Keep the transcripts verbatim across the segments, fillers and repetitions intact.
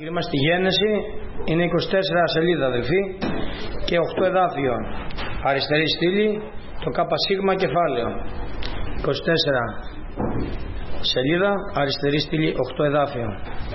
Είμαστε στη Γένεση, είναι είκοσι τέσσερα σελίδα αδελφοί και οκτώ εδάφιο. Αριστερή στήλη, το ΚΣ κεφάλαιο. είκοσι τέσσερα σελίδα, αριστερή στήλη, οκτώ εδάφιο.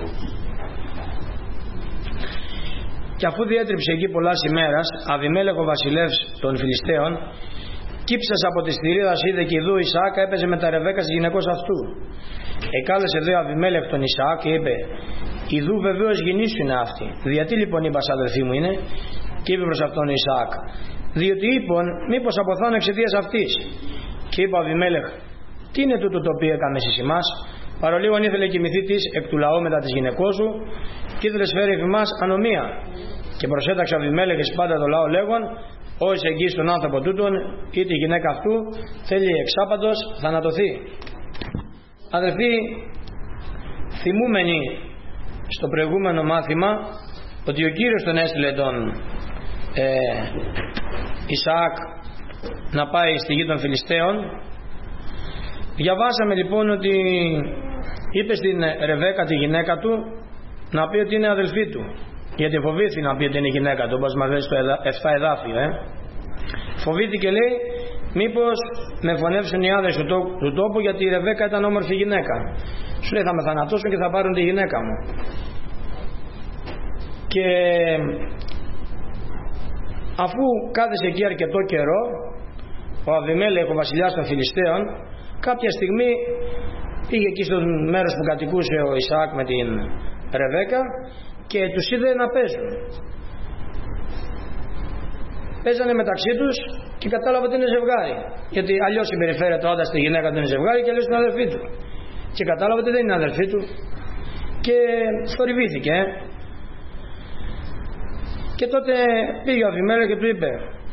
Και αφού διέτριψε εκεί πολλάς ημέρας, Αβιμέλεχ ο βασιλεύς των Φιλιστέων, κύψας από τη στηρίδα είδε και ιδού Ισαάκ έπαιζε με τα Ρεβέκα της γυναικός αυτού. Εκάλεσε δε ο Αβιμέλεχ τον Ισαάκ και είπε: Ιδού βεβαίως γυνή σου είναι αυτή. Διατί λοιπόν είπα αδελφή μου είναι? Και είπε προς αυτόν ο Ισαάκ: Διότι είπων, μήπως αποθάνω εξαιτίας αυτής. Και είπε ο Αβιμέλεχ: Τι είναι τούτο το οποίο έκαμες εις εμάς? Παρολίγων ήθελε κοιμηθεί της εκ του λαού μετά της γυναικός σου, και ήθελες φέρει επί μας ανομία. Και προσέταξε ο Αβιμέλεχ εις πάντα το λαό λέγον: Όσοι εγγύς τον άνθρωπο τούτον ή τη γυναίκα αυτού θέλει εξάπαντος θανατωθεί. Αδελφοί, θυμούμενοι στο προηγούμενο μάθημα ότι ο Κύριος τον έστειλε τον ε, Ισαάκ να πάει στη γη των Φιλιστέων. Διαβάσαμε λοιπόν ότι είπε στην Ρεβέκα τη γυναίκα του να πει ότι είναι αδελφή του, γιατί φοβήθηκε να πει ότι είναι η γυναίκα του, όπως μας λέει στο επτά εδάφιο. Ε. Φοβήθηκε, λέει, μήπως με φωνεύσουν οι άδες του, του τόπου, γιατί η Ρεβέκα ήταν όμορφη γυναίκα. Σου λέει: θα με θανατώσουν και θα πάρουν τη γυναίκα μου. Και αφού κάθεσε εκεί αρκετό καιρό, ο Αβιμέλεχ ο βασιλιάς των Φιλιστέων κάποια στιγμή πήγε εκεί στο μέρος που κατοικούσε ο Ισαάκ με την Ρεβέκα και τους είδε να παίζουν. Παίζανε μεταξύ τους και κατάλαβε ότι είναι ζευγάρι, γιατί αλλιώς συμπεριφέρεται όταν στη γυναίκα του είναι ζευγάρι και αλλιώς είναι αδερφή του, και κατάλαβε ότι δεν είναι αδερφή του και θορυβήθηκε. Και τότε πήγε ο Αβιμέλεχ και του είπε: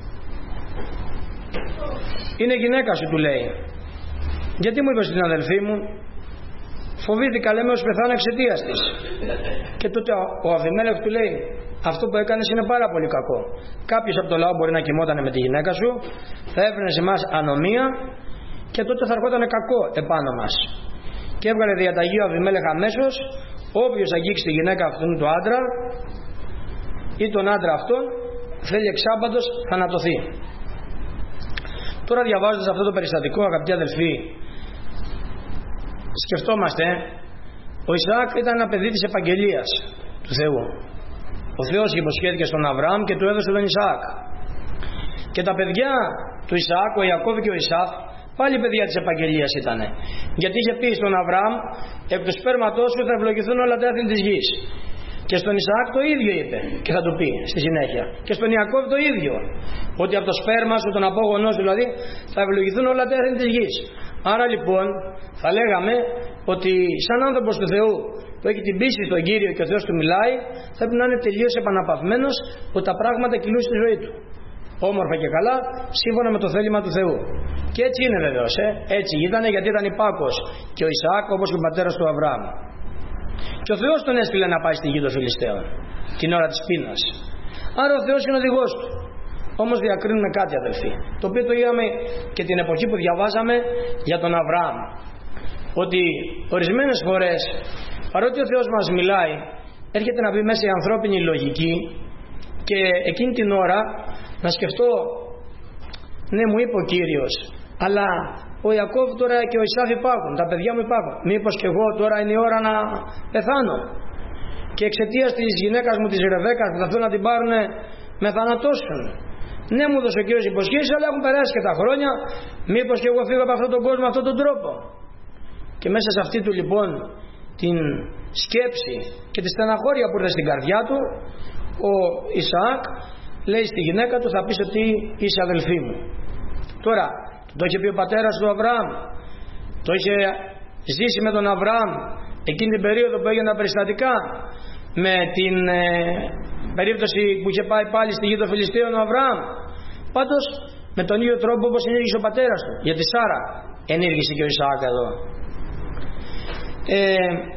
Είναι γυναίκα σου, του λέει. Γιατί μου είπες την αδελφή μου? Φοβήθηκα, λέμε, ως πεθάνω εξαιτίας της. Και τότε ο Αβιμέλεχ του λέει: Αυτό που έκανες είναι πάρα πολύ κακό. Κάποιος από το λαό μπορεί να κοιμόταν με τη γυναίκα σου, θα έφερνε σε εμάς ανομία και τότε θα ερχόταν κακό επάνω μας. Και έβγαλε διαταγή ο Αβιμέλεχ αμέσως: Όποιος αγγίξει τη γυναίκα αυτού του άντρα ή τον άντρα αυτόν θέλει εξάπαντος θανατωθεί. Τώρα, διαβάζοντας αυτό το περιστατικό, αγαπητοί αδελφοί, σκεφτόμαστε, ο Ισαάκ ήταν ένα παιδί της επαγγελίας του Θεού. Ο Θεός υποσχέθηκε στον Αβραάμ και του έδωσε τον Ισαάκ. Και τα παιδιά του Ισαάκ, ο Ιακώβ και ο Ισαύ, πάλι παιδιά της επαγγελίας ήταν. Γιατί είχε πει στον Αβραάμ: Εκ του σπέρματός σου θα ευλογηθούν όλα τα έθνη της γης. Και στον Ισαάκ το ίδιο είπε και θα του πει στη συνέχεια. Και στον Ιακώβ το ίδιο. Ότι από το σπέρμα σου, τον απόγονό σου δηλαδή, θα ευλογηθούν όλα τα έθνη της γης. Άρα λοιπόν θα λέγαμε ότι σαν άνθρωπος του Θεού που έχει την πίστη στον Κύριο και ο Θεός του μιλάει, θα πρέπει να είναι τελείως επαναπαυμένος ότι τα πράγματα κυλούν στη ζωή του. Όμορφα και καλά, σύμφωνα με το θέλημα του Θεού. Και έτσι είναι βεβαίως. Ε? Έτσι ήταν, γιατί ήταν υπάκος και ο Ισαάκ όπως και ο πατέρας του Αβραάμ. Και ο Θεός τον έστειλε να πάει στη γη των Φιλιστέων την ώρα της πείνας. Άρα ο Θεός είναι οδηγός του. Όμως διακρίνουμε κάτι, αδελφοί, το οποίο το είδαμε και την εποχή που διαβάζαμε για τον Αβραάμ, ότι ορισμένες φορές, παρότι ο Θεός μας μιλάει, έρχεται να μπει μέσα η ανθρώπινη λογική και εκείνη την ώρα να σκεφτώ: Ναι, μου είπε ο Κύριος, αλλά ο Ιακώβ τώρα και ο Ισαύ υπάρχουν, τα παιδιά μου υπάρχουν. Μήπως και εγώ τώρα είναι η ώρα να πεθάνω και εξαιτίας της γυναίκας μου της Ρεβέκας που θα θέλουν να την πάρουν με θανατώσουν? Ναι, μου έδωσε ο Κύριος υποσχέσεις, αλλά έχουν περάσει και τα χρόνια. Μήπως και εγώ φύγω από αυτόν τον κόσμο με αυτόν τον τρόπο? Και μέσα σε αυτή του λοιπόν την σκέψη και τη στεναχώρια που ήρθε στην καρδιά του, ο Ισαάκ λέει στη γυναίκα του: Θα πεις ότι είσαι αδελφή μου. Τώρα, το είχε πει ο πατέρας του Αβραάμ, το είχε ζήσει με τον Αβραάμ εκείνη την περίοδο που έγιναν τα περιστατικά, με την ε, περίπτωση που είχε πάει πάλι στη γη των Φιλιστέων ο Αβραάμ. Πάντως με τον ίδιο τρόπο όπως ενήργησε ο πατέρας του, γιατί Σάρα ενήργησε και ο Ισαάκ εδώ. Ε,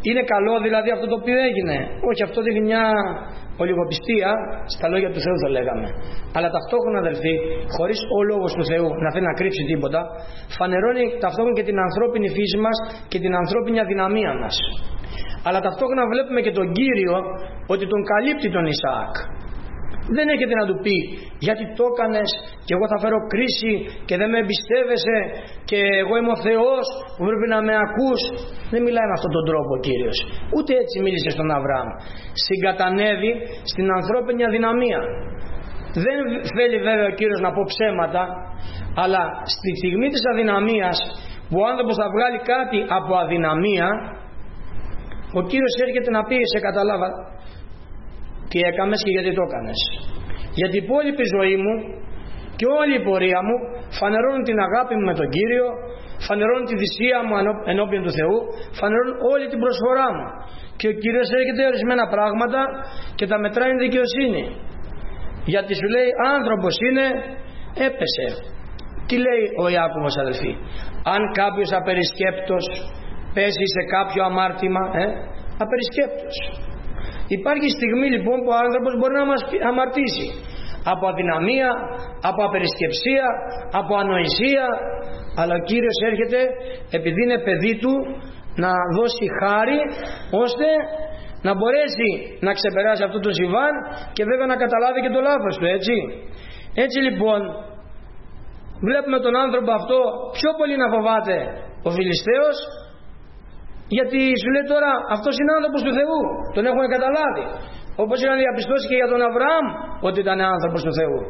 Είναι καλό δηλαδή αυτό το οποίο έγινε? Όχι, αυτό δείχνει μια ολιγοπιστία στα λόγια του Θεού, θα λέγαμε. Αλλά ταυτόχρονα, αδελφοί, χωρίς ο λόγος του Θεού να θέλει να κρύψει τίποτα, φανερώνει ταυτόχρονα και την ανθρώπινη φύση μας και την ανθρώπινη αδυναμία μας. Αλλά ταυτόχρονα βλέπουμε και τον Κύριο ότι τον καλύπτει τον Ισαάκ. Δεν έχετε να του πει γιατί το έκανες και εγώ θα φέρω κρίση και δεν με εμπιστεύεσαι και εγώ είμαι ο Θεός που πρέπει να με ακούς. Δεν μιλάει με αυτόν τον τρόπο ο Κύριος. Ούτε έτσι μίλησε στον Αβραάμ. Συγκατανεύει στην ανθρώπινη αδυναμία. Δεν θέλει βέβαια ο Κύριος να πω ψέματα, αλλά στη στιγμή της αδυναμίας που ο άνθρωπος θα βγάλει κάτι από αδυναμία, ο Κύριος έρχεται να πει σε καταλάβα τι έκαμες και γιατί το έκανες. Γιατί η υπόλοιπη ζωή μου και όλη η πορεία μου φανερώνουν την αγάπη μου με τον Κύριο, φανερώνουν τη θυσία μου ενώπιον του Θεού, φανερώνουν όλη την προσφορά μου. Και ο Κύριος έρχεται ορισμένα πράγματα και τα μετράει δικαιοσύνη. Γιατί σου λέει άνθρωπος είναι, έπεσε. Τι λέει ο Ιάκωβος, αδελφοί? Αν κάποιος απερισκέπτος πέσει σε κάποιο αμάρτημα, ε, απερισκέπτος. Υπάρχει στιγμή λοιπόν που ο άνθρωπος μπορεί να μας αμαρτήσει από αδυναμία, από απερισκεψία, από ανοησία, αλλά ο Κύριος έρχεται επειδή είναι παιδί του να δώσει χάρη ώστε να μπορέσει να ξεπεράσει αυτό το συμβάν και βέβαια να καταλάβει και το λάθος του, έτσι. Έτσι λοιπόν βλέπουμε τον άνθρωπο αυτό πιο πολύ να φοβάται ο Φιλιστέος, γιατί σου λέει τώρα αυτός είναι άνθρωπος του Θεού, τον έχουμε καταλάβει, όπως είχαν διαπιστώσει και για τον Αβραάμ ότι ήταν άνθρωπος του Θεού.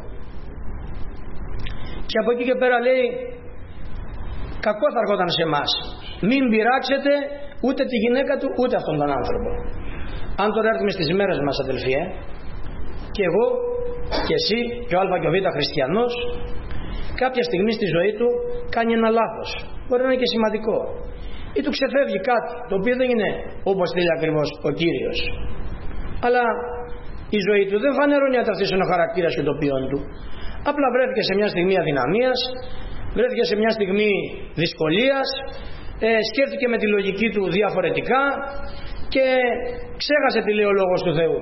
Και από εκεί και πέρα λέει κακό θα έρχονταν σε εμάς, μην πειράξετε ούτε τη γυναίκα του ούτε αυτόν τον άνθρωπο. Αν τώρα έρθουμε στις ημέρες μας, αδελφοί, ε, και εγώ και εσύ και ο Α και ο Β χριστιανός, κάποια στιγμή στη ζωή του κάνει ένα λάθος, μπορεί να είναι και σημαντικό, ή του ξεφεύγει κάτι το οποίο δεν είναι όπως θέλει ακριβώς ο Κύριος, αλλά η ζωή του δεν φανερώνει ότι αυτός είναι ο χαρακτήρας και το ποιόν του. Απλά βρέθηκε σε μια στιγμή αδυναμίας, βρέθηκε σε μια στιγμή δυσκολίας, ε, σκέφτηκε με τη λογική του διαφορετικά και ξέχασε τι λέει ο λόγος του Θεού.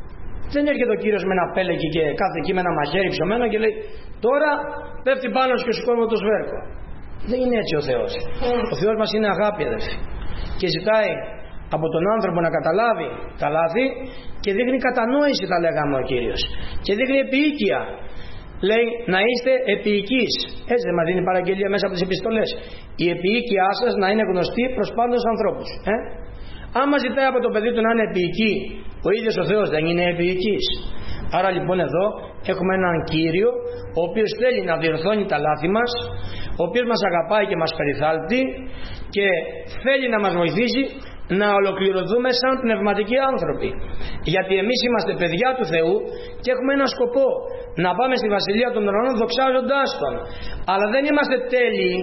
Δεν έρχεται ο Κύριος με ένα πέλεκι και κάθε εκεί με ένα μαχαίρι ψωμένο και λέει τώρα πέφτει πάνω σου και σου κόβω το σβέρκο. Δεν είναι έτσι ο Θεός. Ο Θεός μας είναι αγάπη, αδελφοί, και ζητάει από τον άνθρωπο να καταλάβει τα λάθη και δείχνει κατανόηση, τα λέγαμε ο Κύριος, και δείχνει επίοικια. Λέει να είστε επίοικείς. Έτσι δεν μας δίνει παραγγελία μέσα από τις επιστολές? Η επίοικιά σας να είναι γνωστή προς πάντους ανθρώπους. Ε? Άμα ζητάει από το παιδί του να είναι επίοικη, ο ίδιος ο Θεός δεν είναι επίοικης? Άρα λοιπόν εδώ έχουμε έναν Κύριο ο οποίος θέλει να διορθώνει τα λάθη μας, ο οποίος μας αγαπάει και μας περιθάλπτει και θέλει να μας βοηθήσει να ολοκληρωθούμε σαν πνευματικοί άνθρωποι. Γιατί εμείς είμαστε παιδιά του Θεού και έχουμε ένα σκοπό, να πάμε στη Βασιλεία των Ουρανών δοξάζοντάς Τον. Αλλά δεν είμαστε τέλειοι,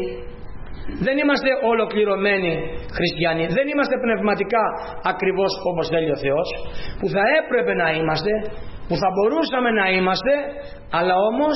δεν είμαστε ολοκληρωμένοι χριστιανοί, δεν είμαστε πνευματικά ακριβώς όπως θέλει ο Θεός, που θα έπρεπε να είμαστε, που θα μπορούσαμε να είμαστε, αλλά όμως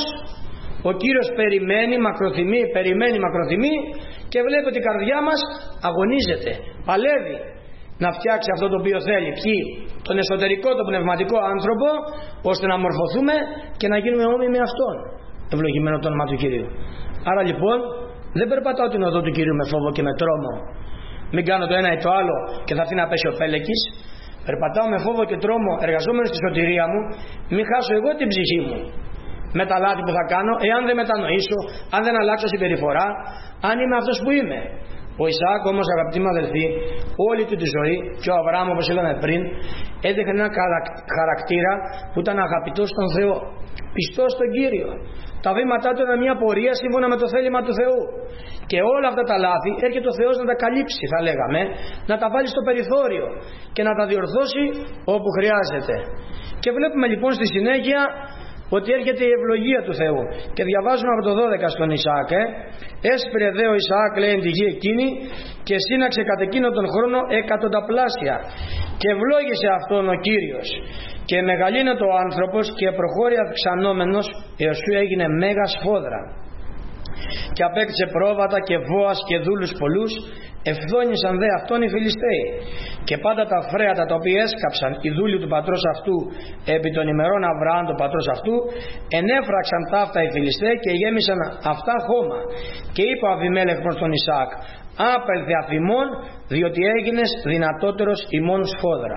ο Κύριος περιμένει, μακροθυμεί, περιμένει, μακροθυμεί και βλέπει ότι η καρδιά μας αγωνίζεται, παλεύει να φτιάξει αυτό το οποίο θέλει. Ποιοι? Τον εσωτερικό, τον πνευματικό άνθρωπο, ώστε να μορφωθούμε και να γίνουμε όμοιοι με Αυτόν. Ευλογημένο το όνομα του Κυρίου. Άρα λοιπόν δεν περπατάω την οδό του Κυρίου με φόβο και με τρόμο. Μην κάνω το ένα ή το άλλο και θα έρθει να πέσει ο πέλεκης. Περπατάω με φόβο και τρόμο, εργαζόμενος στη σωτηρία μου, μην χάσω εγώ την ψυχή μου με τα λάθη που θα κάνω, εάν δεν μετανοήσω, αν δεν αλλάξω συμπεριφορά, αν είμαι αυτός που είμαι. Ο Ισαάκ όμως, αγαπητοί μου αδελφοί, όλη του τη ζωή, και ο Αβραάμ όπως είδαμε πριν, έδειχνε ένα χαρακτήρα που ήταν αγαπητός στον Θεό, πιστός στον Κύριο. Τα βήματά του ήταν μια πορεία σύμφωνα με το θέλημα του Θεού. Και όλα αυτά τα λάθη έρχεται ο Θεός να τα καλύψει, θα λέγαμε, να τα βάλει στο περιθώριο και να τα διορθώσει όπου χρειάζεται. Και βλέπουμε λοιπόν στη συνέχεια ότι έρχεται η ευλογία του Θεού. Και διαβάζουμε από το δώδεκα στον Ισαάκ, ε, έσπηρε δε ο Ισαάκ, λέει, τη γη εκείνη και σύναξε κατ' εκείνο τον χρόνο εκατονταπλάσια και ευλόγησε αυτόν ο Κύριος και μεγαλύνεται ο άνθρωπος και προχώρη αυξανόμενος έως που έγινε μέγας φόδρα και απέκτησε πρόβατα και βόας και δούλους πολλούς Ευθόνησαν δε αυτόν οι Φιλιστέοι, και πάντα τα φρέατα τα οποία έσκαψαν οι δούλοι του πατρός αυτού επί των ημερών Αβραάμ του πατρός αυτού, ενέφραξαν ταύτα οι Φιλιστέοι και γέμισαν αυτά χώμα. Και είπε ο Αβιμέλεχ προς τον Ισαάκ: άπελθε αφ' ημών, διότι έγινες δυνατότερος ημών σφόδρα.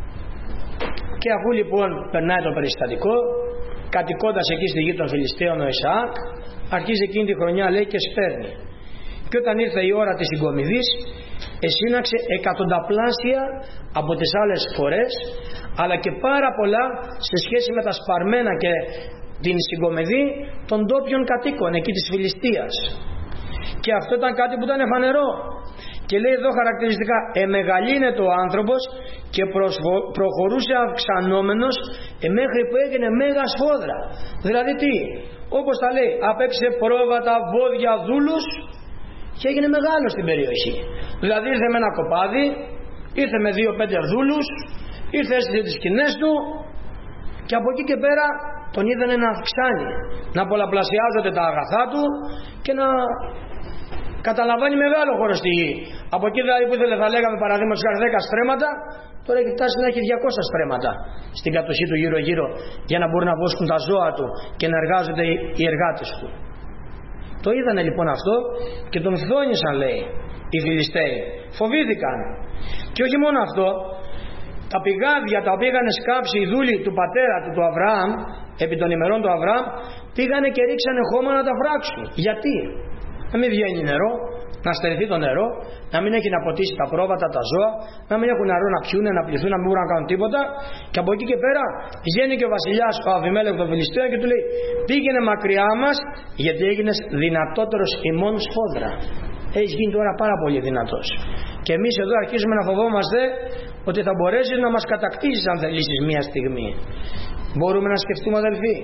Και αφού λοιπόν περνάει το περιστατικό, κατοικώντας εκεί στη γη των Φιλιστέων ο Ισαάκ, αρχίζει εκείνη τη χρονιά, λέει, και σπέρνει. Και όταν ήρθε η ώρα της συγκομιδής, εσύναξε εκατονταπλάσια από τις άλλες φορές, αλλά και πάρα πολλά σε σχέση με τα σπαρμένα και την συγκομιδή των ντόπιων κατοίκων εκεί της Φιλιστίας. Και αυτό ήταν κάτι που ήταν φανερό. Και λέει εδώ χαρακτηριστικά: εμεγαλύνεται ο άνθρωπος και προχωρούσε αυξανόμενος μέχρι που έγινε μέγα σφόδρα. Δηλαδή τι, όπως τα λέει, απέξε πρόβατα, βόδια, δούλους και έγινε μεγάλο στην περιοχή. Δηλαδή ήρθε με ένα κοπάδι, ήρθε με δύο-πέντε δούλους, ήρθε έστησε τις σκηνές του και από εκεί και πέρα τον είδανε να αυξάνει, να πολλαπλασιάζονται τα αγαθά του και να καταλαμβάνει μεγάλο χώρο στη γη. Από εκεί δηλαδή που ήθελε, θα λέγαμε παραδείγματος χάρη δέκα στρέμματα, τώρα έχει φτάσει να έχει διακόσια στρέμματα στην κατοχή του γύρω-γύρω, για να μπορούν να βόσκουν τα ζώα του και να εργάζονται οι εργάτες του. Το είδανε λοιπόν αυτό και τον φθόνησαν, λέει, οι Φιλιστέοι. Φοβήθηκαν. Και όχι μόνο αυτό, τα πηγάδια τα οποία είχαν σκάψει οι δούλοι του πατέρα του, του Αβραάμ, επί των ημερών του Αβραάμ, πήγανε και ρίξανε χώμα να τα φράξουν. Γιατί? Να μην βγαίνει νερό, να στερηθεί το νερό, να μην έχει να ποτίσει τα πρόβατα, τα ζώα, να μην έχουν νερό να πιούνε, να πληθούν, να μην μπορούν να κάνουν τίποτα. Και από εκεί και πέρα βγαίνει και ο βασιλιάς ο Αβιμέλεχ των Φιλιστέων και του λέει: πήγαινε μακριά μας, γιατί έγινες δυνατότερος ημών σφόδρα. Έχεις γίνει τώρα πάρα πολύ δυνατός. Και εμείς εδώ αρχίζουμε να φοβόμαστε ότι θα μπορέσεις να μας κατακτήσεις αν θελήσεις μία στιγμή. Μπορούμε να σκεφτούμε, αδελφοί?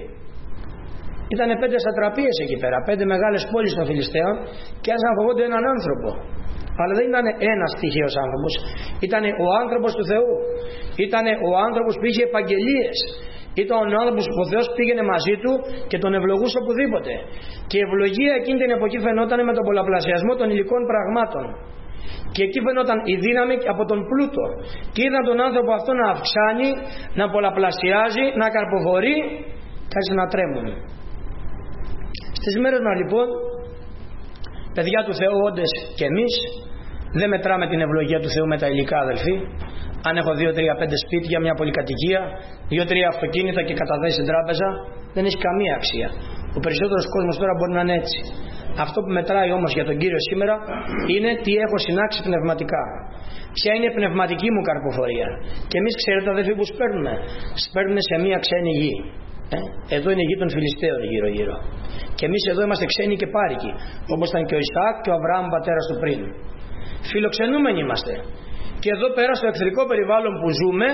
Ήτανε πέντε σατραπίες εκεί πέρα, πέντε μεγάλες πόλεις των Φιλιστέων, και άρχισαν να φοβόνται έναν άνθρωπο. Αλλά δεν ήταν ένας τυχαίος άνθρωπος. Ήτανε ο άνθρωπος του Θεού. Ήτανε ο άνθρωπος που είχε επαγγελίες. Ήταν ο άνθρωπος που ο Θεός πήγαινε μαζί του και τον ευλογούσε οπουδήποτε. Και η ευλογία εκείνη την εποχή φαινόταν με τον πολλαπλασιασμό των υλικών πραγμάτων. Και εκεί φαινόταν η δύναμη από τον πλούτο. Και είδαν τον άνθρωπο αυτό να αυξάνει, να πολλαπλασιάζει, να καρποφορεί, και άρχισαν να τρέμουν. Στις μέρες μας λοιπόν, παιδιά του Θεού όντες και εμείς, δεν μετράμε την ευλογία του Θεού με τα υλικά, αδελφοί. Αν έχω δύο τρία πέντε σπίτια, μια πολυκατοικία, δύο τρία αυτοκίνητα και καταθέσει στην τράπεζα, δεν έχει καμία αξία. Ο περισσότερος κόσμος τώρα μπορεί να είναι έτσι. Αυτό που μετράει όμως για τον Κύριο σήμερα είναι τι έχω συνάξει πνευματικά. Ποια είναι η πνευματική μου καρποφορία. Και εμείς, ξέρετε, αδελφοί, που σπέρνουμε, σπέρνουμε σε μια ξένη γη. Ε? Εδώ είναι η γη των Φιλιστέων γύρω-γύρω. Και εμείς εδώ είμαστε ξένοι και πάρικοι, όπως ήταν και ο Ισαάκ και ο Αβραάμ πατέρας του πριν. Φιλοξενούμενοι είμαστε. Και εδώ πέρα στο εχθρικό περιβάλλον που ζούμε,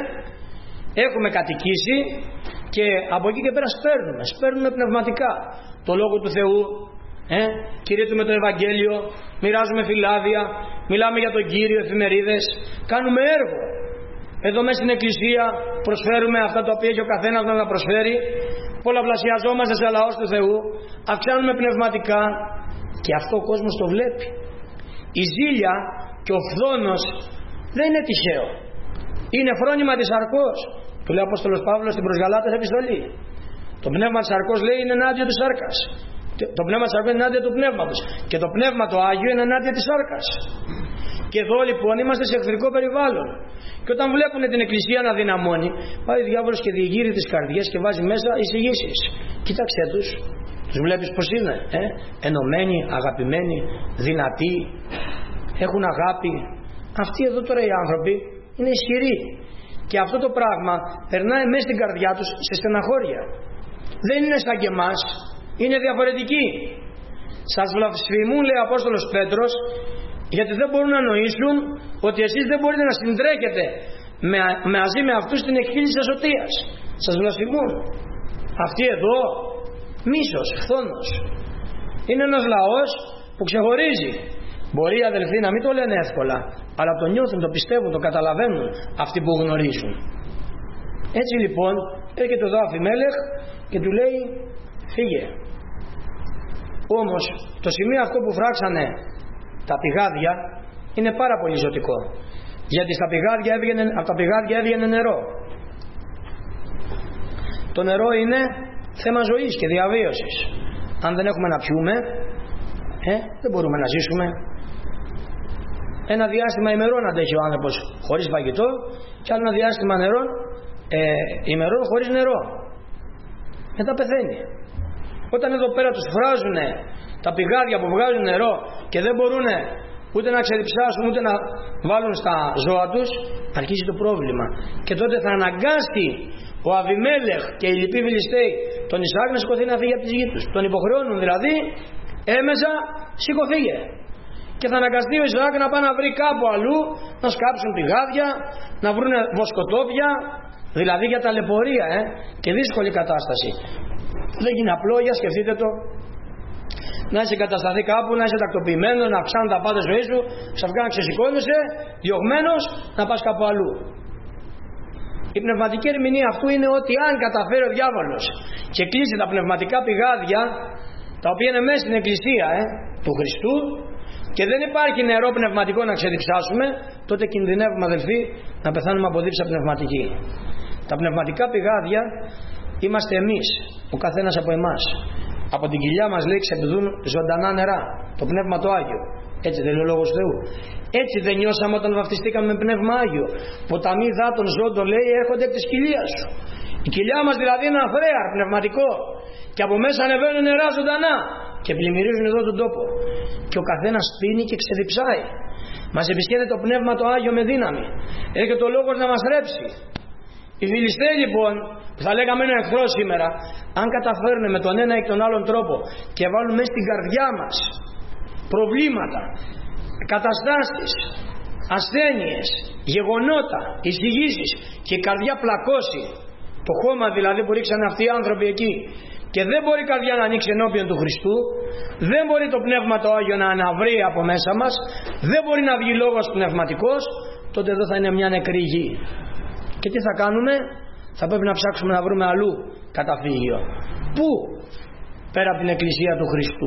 έχουμε κατοικήσει και από εκεί και πέρα σπέρνουμε. Σπέρνουμε πνευματικά το Λόγο του Θεού, ε? κηρύττουμε το Ευαγγέλιο, μοιράζουμε φυλάδια, μιλάμε για τον Κύριο, εφημερίδες, κάνουμε έργο. Εδώ μέσα στην εκκλησία προσφέρουμε αυτά τα οποία έχει ο καθένας να προσφέρει, πολλαπλασιαζόμαστε σε λαός του Θεού, αυξάνουμε πνευματικά, και αυτό ο κόσμος το βλέπει. Η ζήλια και ο φθόνος δεν είναι τυχαίο. Είναι φρόνημα της σαρκός. Του λέει ο Απόστολος Παύλος στην προς Γαλάτες επιστολή. Το πνεύμα της σαρκός, λέει, είναι ενάντια της σάρκας. Το πνεύμα της σαρκός είναι ενάντια του πνεύματος. Και το πνεύμα το Άγιο είναι ενάντια της σάρκας. Και εδώ λοιπόν είμαστε σε εχθρικό περιβάλλον. Και όταν βλέπουν την εκκλησία να δυναμώνει, πάει ο διάβολος και διηγείρει τις καρδιές και βάζει μέσα εισηγήσεις. Κοίταξε τους. Τους βλέπεις πως είναι. Ε? Ενωμένοι, αγαπημένοι, δυνατοί, έχουν αγάπη. Αυτοί εδώ τώρα οι άνθρωποι είναι ισχυροί. Και αυτό το πράγμα περνάει μέσα στην καρδιά τους σε στεναχώρια. Δεν είναι σαν και εμάς. Είναι διαφορετικοί. Σας βλασφημούν, λέει ο Απόστολος Πέτρος, γιατί δεν μπορούν να νοήσουν ότι εσείς δεν μπορείτε να συντρέχετε με, μαζί με αυτούς την εκχύληση της σωτίας. Σας βλασφημούν. Αυτοί εδώ, μίσος, φθόνος. Είναι ένας λαός που ξεχωρίζει. Μπορεί οι αδελφοί να μην το λένε εύκολα, αλλά το νιώθουν, το πιστεύουν, το καταλαβαίνουν αυτοί που γνωρίζουν. Έτσι λοιπόν έρχεται εδώ ο Αβιμέλεχ και του λέει: φύγε. Όμως το σημείο αυτό που φράξανε τα πηγάδια είναι πάρα πολύ ζωτικό. Γιατί στα πηγάδια έβγαινε, από τα πηγάδια έβγαινε νερό. Το νερό είναι θέμα ζωής και διαβίωσης. Αν δεν έχουμε να πιούμε, ε, δεν μπορούμε να ζήσουμε. Ένα διάστημα ημερών αντέχει ο άνθρωπος χωρίς φαγητό και άλλο ένα διάστημα νερών, ε, ημερών χωρίς νερό. Μετά πεθαίνει. Όταν εδώ πέρα τους φράζουν τα πηγάδια που βγάζουν νερό και δεν μπορούν ούτε να ξεδιψάσουν ούτε να βάλουν στα ζώα τους, αρχίζει το πρόβλημα. Και τότε θα αναγκάσει ο Αβιμέλεχ και οι λοιποί Φιλιστέοι τον Ισαάκ να σηκωθεί να φύγει από τη γη τους. Τον υποχρεώνουν δηλαδή έμεσα, σηκωθήκε. Και θα αναγκαστεί ο Ισαάκ να πάει να βρει κάπου αλλού, να σκάψουν πηγάδια, να βρουν βοσκοτόπια, δηλαδή για ταλαιπωρία ε, και δύσκολη κατάσταση. Δεν γίνει απλό, για σκεφτείτε το, να είσαι κατασταθεί κάπου, να είσαι τακτοποιημένος, να αυξάνουν τα πάντα ζωή σου, ξαφνικά να ξεσηκώνεσαι, διωγμένος, να πας κάπου αλλού. Η πνευματική ερμηνεία αυτού είναι ότι αν καταφέρει ο διάβολος και κλείσει τα πνευματικά πηγάδια, τα οποία είναι μέσα στην εκκλησία ε, του Χριστού, και δεν υπάρχει νερό πνευματικό να ξεδιψάσουμε, τότε κινδυνεύουμε αδελφοί να πεθάνουμε από δίψα πνευματική. Τα πνευματικά πηγάδια είμαστε εμείς, ο καθένας από εμάς. Από την κοιλιά μας λέει ξεπηδούν ζωντανά νερά, το Πνεύμα το Άγιο. Έτσι δεν λέει ο Λόγος του Θεού. Έτσι δεν νιώσαμε όταν βαφτιστήκαμε με Πνεύμα Άγιο? Ποταμοί υδάτων ζώντων λέει έρχονται από τη κοιλία σου. Η κοιλιά μας δηλαδή είναι ένα φρέαρ πνευματικό και από μέσα ανεβαίνουν νερά ζωντανά και πλημμυρίζουν εδώ τον τόπο. Και ο καθένας πίνει και ξεδιψάει. Μας επισκέπτεται το Πνεύμα το Άγιο με δύναμη. Έρχεται ο Λόγος να μας ρέψει. Οι Φιλιστέοι λοιπόν, που θα λέγαμε είναι εχθρός σήμερα, αν καταφέρουν με τον ένα ή τον άλλον τρόπο και βάλουν μέσα στην καρδιά μας προβλήματα, καταστάσεις, ασθένειες, γεγονότα, εισηγήσεις και η καρδιά πλακώσει, το χώμα δηλαδή που ρίξανε αυτοί οι άνθρωποι εκεί, και δεν μπορεί η καρδιά να ανοίξει ενώπιον του Χριστού, δεν μπορεί το Πνεύμα το Άγιο να αναβρεί από μέσα μας, δεν μπορεί να βγει λόγος πνευματικός, τότε εδώ θα είναι μια νεκρή γη. Και τι θα κάνουμε? Θα πρέπει να ψάξουμε να βρούμε αλλού καταφύγιο. Πού? Πέρα από την εκκλησία του Χριστού.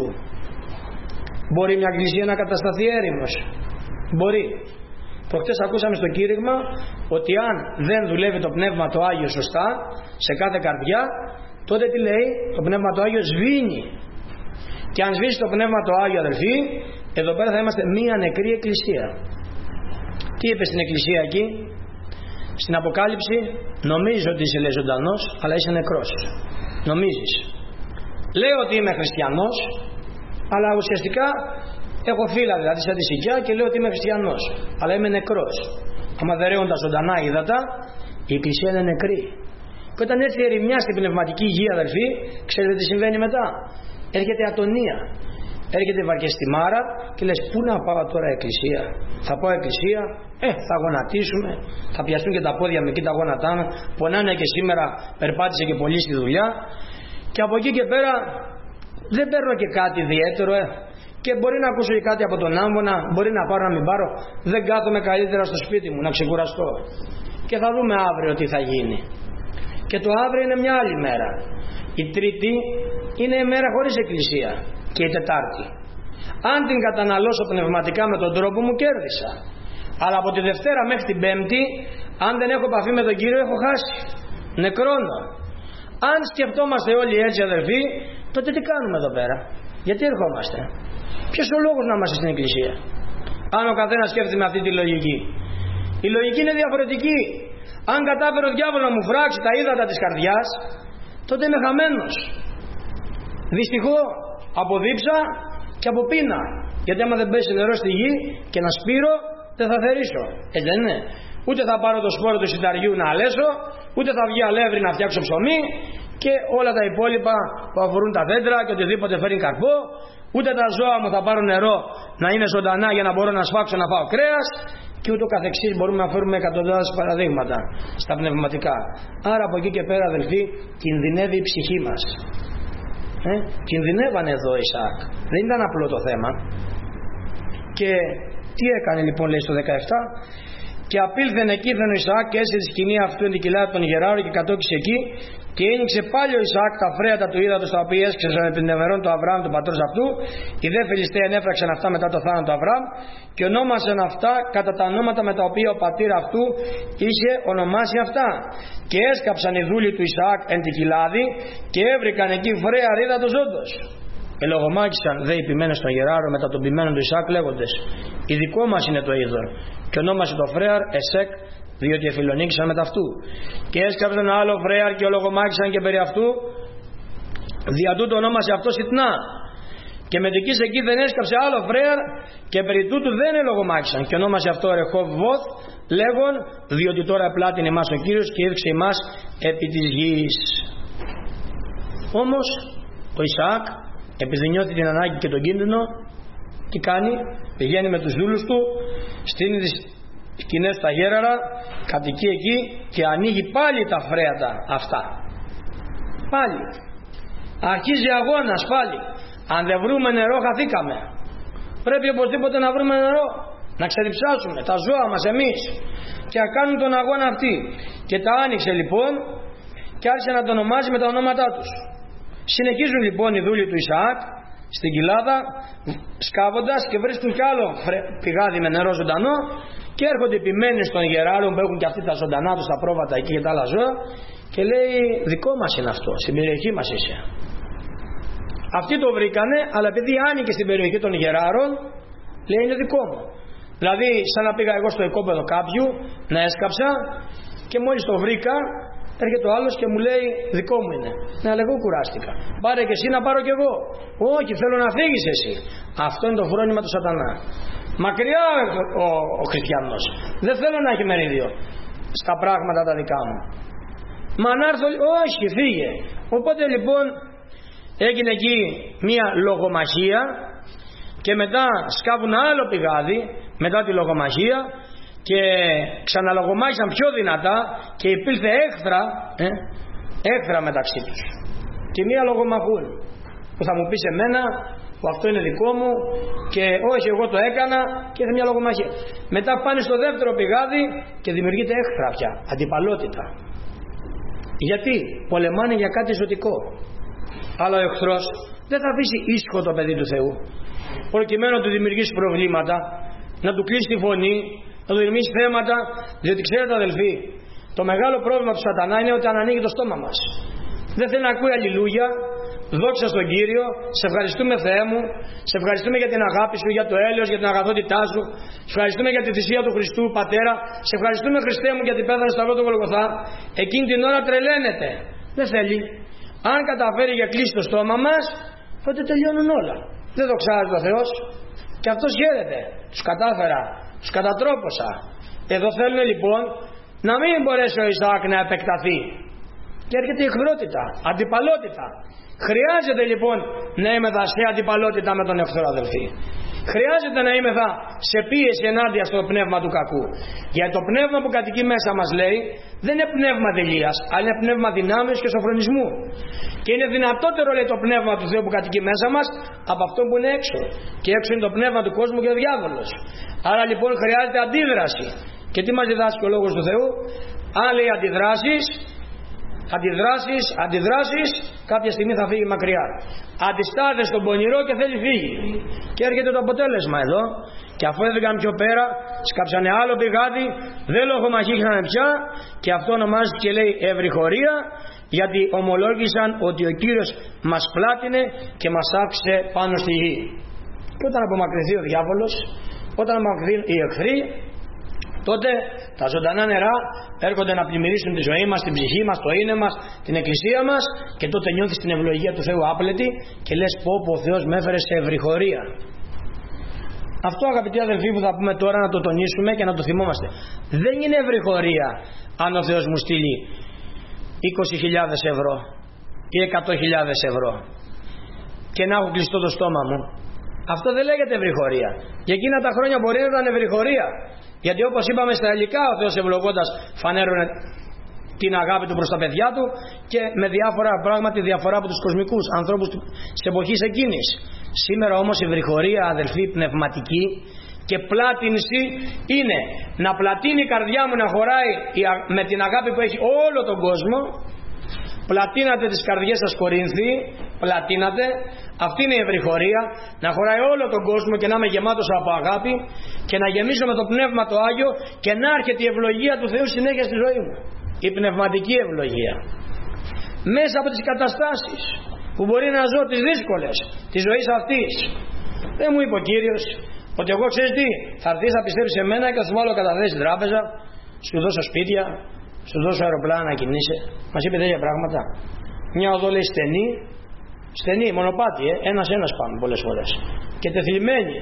Μπορεί μια εκκλησία να κατασταθεί έρημος? Μπορεί. Προχτές ακούσαμε στο κήρυγμα ότι αν δεν δουλεύει το Πνεύμα το Άγιο σωστά σε κάθε καρδιά, τότε τι λέει? Το Πνεύμα το Άγιο σβήνει. Και αν σβήσει το Πνεύμα το Άγιο αδελφοί, εδώ πέρα θα είμαστε μία νεκρή εκκλησία. Τι είπε στην εκκλησία εκεί? Στην Αποκάλυψη νομίζω ότι είσαι λέει ζωντανός, αλλά είσαι νεκρός. Νομίζεις. Λέω ότι είμαι χριστιανός, αλλά ουσιαστικά έχω φύλλα δηλαδή σαν τη σικιά και λέω ότι είμαι χριστιανός, αλλά είμαι νεκρός. Άμα δεν ρέουν τα ζωντανά ύδατα, η εκκλησία είναι νεκρή. Και όταν έρθει η ερημιά στην πνευματική υγεία αδελφοί, ξέρετε τι συμβαίνει μετά? Έρχεται ατονία. Έρχεται η βαρκεστημάρα και λες πού να πάω τώρα εκκλησία? Θα πάω εκκλησία, ε, θα γονατίσουμε, θα πιαστούν και τα πόδια με εκεί τα γόνατά μου, πονάνε και σήμερα, περπάτησε και πολύ στη δουλειά, και από εκεί και πέρα δεν παίρνω και κάτι ιδιαίτερο, ε. Και μπορεί να ακούσω και κάτι από τον άμβονα, μπορεί να πάρω να μην πάρω, δεν κάθομαι καλύτερα στο σπίτι μου να ξεκουραστώ. Και θα δούμε αύριο τι θα γίνει. Και το αύριο είναι μια άλλη μέρα. Η Τρίτη είναι η μέρα χωρίς εκκλησία. Και η Τετάρτη, αν την καταναλώσω πνευματικά με τον τρόπο μου, κέρδισα. Αλλά από τη Δευτέρα μέχρι την Πέμπτη, αν δεν έχω επαφή με τον Κύριο, έχω χάσει. Νεκρώνω. Αν σκεφτόμαστε όλοι έτσι αδελφοί, τότε τι κάνουμε εδώ πέρα? Γιατί ερχόμαστε? Ποιος ο λόγος να είμαστε στην εκκλησία? Αν ο καθένας σκέφτεται με αυτή τη λογική. Η λογική είναι διαφορετική. Αν κατάφερε ο διάβολος να μου φράξει τα ύδατα της καρδιάς, τότε είμαι χαμένος. Δυστυχώς από δίψα και από πείνα. Γιατί άμα δεν πέσει νερό στη γη και να σπείρω, δεν θα θερήσω. Έτσι δεν είναι? Ούτε θα πάρω το σπόρο του σιταριού να αλέσω, ούτε θα βγει αλεύρι να φτιάξω ψωμί και όλα τα υπόλοιπα που αφορούν τα δέντρα και οτιδήποτε φέρνει καρπό. Ούτε τα ζώα μου θα πάρουν νερό να είναι ζωντανά για να μπορώ να σφάξω να φάω κρέας, και ούτω καθεξής. Μπορούμε να φέρουμε εκατοντάδες παραδείγματα στα πνευματικά. Άρα από εκεί και πέρα αδελφοί, κινδυνεύει η ψυχή μας. Ε, κινδυνεύανε εδώ Ισαάκ. Δεν ήταν απλό το θέμα. Και τι έκανε λοιπόν, λέει στο δεκαεπτά? Και απήλθεν εκείθεν ο Ισαάκ και έσαι τη σκηνή αυτού εν την κοιλάδα των γεράρων και κατόκισε εκεί. Και ένιξε πάλι ο Ισαάκ τα φρέατα του ύδατος τα οποία έσκυψαν επί των ημερών του Αβραάμ του πατρός αυτού. Οι δε Φιλιστέοι ενέφραξαν αυτά μετά το θάνατο του Αβραάμ και ονόμασαν αυτά κατά τα ονόματα με τα οποία ο πατήρ αυτού είχε ονομάσει αυτά. Και έσκαψαν οι δούλοι του Ισαάκ εν την κοιλάδη και έβρικαν εκεί φρέα ύδατος όντως. Και λογομάκησαν δε οι ποιμένες των γεράρων μετά των ποιμένων του Ισαάκ λέγοντες: η δικό μας είναι το είδωρ. Και ονόμασε το φρέαρ Εσεκ, διότι εφιλονίκησαν με ταυτού. Και έσκαψαν άλλο φρέαρ και λογομάκησαν και περί αυτού, δια τούτο ονόμασε αυτό Σιτνά. Και με δικής εκεί δεν έσκαψε άλλο φρέαρ και περί τούτου δεν ελογομάκησαν. Και ονόμασε αυτό Ρεχόβ Βοθ, λέγον, διότι τώρα επλάτην εμάς ο Κύριος και έδειξε εμάς επί της γης. Όμως ο Ισαάκ, επειδή νιώθει την ανάγκη και τον κίνδυνο, τι κάνει? Πηγαίνει με τους δούλους του, στείνει τις σκηνές στα γέραρα, κατοικεί εκεί και ανοίγει πάλι τα φρέατα αυτά. Πάλι αρχίζει αγώνας πάλι. Αν δεν βρούμε νερό χαθήκαμε. Πρέπει οπωσδήποτε να βρούμε νερό, να ξεδιψάσουμε τα ζώα μας εμείς και να κάνουν τον αγώνα αυτοί. Και τα άνοιξε λοιπόν και άρχισε να το ονομάζει με τα ονόματά τους. Συνεχίζουν λοιπόν οι δούλοι του Ισαάκ στην κοιλάδα σκάβοντας και βρίσκουν κι άλλο πηγάδι με νερό ζωντανό και έρχονται οι ποιμένες των γεράρων που έχουν και αυτοί τα ζωντανά τους τα πρόβατα εκεί και τα άλλα ζώα και λέει δικό μας είναι αυτό, στην περιοχή μας είσαι. Αυτοί το βρήκανε, αλλά επειδή άνοιγε στην περιοχή των γεράρων λέει είναι δικό μου. Δηλαδή σαν να πήγα εγώ στο οικόπεδο κάποιου να έσκαψα και μόλις το βρήκα έρχεται ο άλλος και μου λέει δικό μου είναι. Ναι, αλλά εγώ κουράστηκα. Πάρε και εσύ να πάρω κι εγώ. Όχι, θέλω να φύγεις εσύ. Αυτό είναι το φρόνημα του σατανά. Μακριά ο, ο, ο χριστιανός. Δεν θέλω να έχει μερίδιο στα πράγματα τα δικά μου. Μα να έρθω, όχι, φύγε. Οπότε λοιπόν έγινε εκεί μία λογομαχία και μετά σκάβουν άλλο πηγάδι μετά τη λογομαχία και ξαναλογομάχησαν πιο δυνατά και υπήλθε έχθρα ε, έχθρα μεταξύ τους και μία λογομαχούν που θα μου πεις εμένα που αυτό είναι δικό μου και όχι εγώ το έκανα και ήρθε μια λογομαχία. Μετά πάνε στο δεύτερο πηγάδι και δημιουργείται έχθρα πια, αντιπαλότητα. Γιατί πολεμάνε για κάτι ζωτικό, αλλά ο εχθρός δεν θα αφήσει ήσυχο το παιδί του Θεού προκειμένου να του δημιουργήσει προβλήματα, να του κλείσει τη φωνή, να του δημιουργήσει θέματα. Διότι ξέρετε αδελφοί, το μεγάλο πρόβλημα του σατανά είναι ότι αν ανοίγει το στόμα μας δεν θέλει να ακούει αλληλούια, δόξα στον Κύριο, σε ευχαριστούμε Θεέ μου, σε ευχαριστούμε για την αγάπη σου, για το έλεος, για την αγαθότητά σου, σε ευχαριστούμε για τη θυσία του Χριστού Πατέρα, σε ευχαριστούμε Χριστέ μου για την πέθανε στο σταυρό του Γολγοθά. Εκείνη την ώρα τρελαίνεται, δεν θέλει. Αν καταφέρει για κλείσει το στόμα μας, τότε τελειώνουν όλα. Δεν δοξάζεται ο Θεός και αυτός χαίρεται, τους κατάφερα, τους κατατρόπωσα. Εδώ θέλουν λοιπόν να μην μπορέσει ο Ισαάκ να επεκταθεί και έρχεται η εχθρότητα, αντιπαλότητα. Χρειάζεται λοιπόν να είμεθα σε αντιπαλότητα με τον εχθρό αδελφοί. Χρειάζεται να είμεθα σε πίεση ενάντια στο πνεύμα του κακού. Γιατί το πνεύμα που κατοικεί μέσα μας λέει δεν είναι πνεύμα τελείας, αλλά είναι πνεύμα δυνάμεως και σοφρονισμού. Και είναι δυνατότερο λέει το πνεύμα του Θεού που κατοικεί μέσα μας από αυτό που είναι έξω. Και έξω είναι το πνεύμα του κόσμου και ο διάβολος. Άρα λοιπόν χρειάζεται αντίδραση. Και τι μας διδάσκει ο Λόγος του Θεού? Αν λέει αντιδράσεις, αντιδράσεις, αντιδράσεις, κάποια στιγμή θα φύγει μακριά. Αντιστάται στον πονηρό και θέλει φύγει. Και έρχεται το αποτέλεσμα εδώ. Και αφού έφυγαν πιο πέρα, σκάψανε άλλο πηγάδι, δεν λογομαχήσανε πια, και αυτό ονομάζεται και λέει ευρυχωρία, γιατί ομολόγησαν ότι ο Κύριος μας πλάτινε και μας άφησε πάνω στη γη. Και όταν απομακρυνθεί ο διάβολος, όταν απομακρυνθεί οι εχθροί, τότε τα ζωντανά νερά έρχονται να πλημμυρίσουν τη ζωή μας, την ψυχή μας, το είναι μας, την εκκλησία μας, και τότε νιώθεις την ευλογία του Θεού άπλετη και λες πω πω ο Θεός με έφερε σε ευρυχωρία. Αυτό αγαπητοί αδελφοί που θα πούμε τώρα να το τονίσουμε και να το θυμόμαστε. Δεν είναι ευρυχωρία αν ο Θεός μου στείλει είκοσι χιλιάδες ευρώ ή εκατό χιλιάδες ευρώ και να έχω κλειστό το στόμα μου. Αυτό δεν λέγεται ευρυχωρία. Για εκείνα τα χρόνια μπορεί να ήταν ευρυχωρία. Γιατί όπως είπαμε στα υλικά, ο Θεός ευλογώντας φανέρωνε την αγάπη του προς τα παιδιά του και με διάφορα πράγματα διαφορά από τους κοσμικούς ανθρώπους της εποχής εκείνης. Σήμερα όμως η ευρυχωρία, αδελφοί, πνευματική, Και πλάτινση είναι να πλατείνει η καρδιά μου, να χωράει με την αγάπη που έχει όλο τον κόσμο. Πλατείνατε τις καρδιές σας Κορίνθιοι, πλατείνατε. Αυτή είναι η ευρυχωρία, να χωράει όλο τον κόσμο και να είμαι γεμάτος από αγάπη και να γεμίσω με το Πνεύμα το Άγιο και να έρχεται η ευλογία του Θεού συνέχεια στη ζωή μου. Η πνευματική ευλογία. Μέσα από τις καταστάσεις που μπορεί να ζω, τις δύσκολες της ζωής αυτής. Δεν μου είπε ο Κύριος ότι εγώ, ξέρεις τι, θα έρθεις, θα πιστέψεις σε μένα και θα σου βάλω καταθέσεις στην τράπεζα, σου δώσω σπίτια, σου δώσω αεροπλάνα να κινείσαι. Μας είπε τέτοια πράγματα. Μια οδό λέει στενή, στενή, μονοπάτι, ε, ένας ένας πάμε πολλές φορές. Και τεθλιμμένη.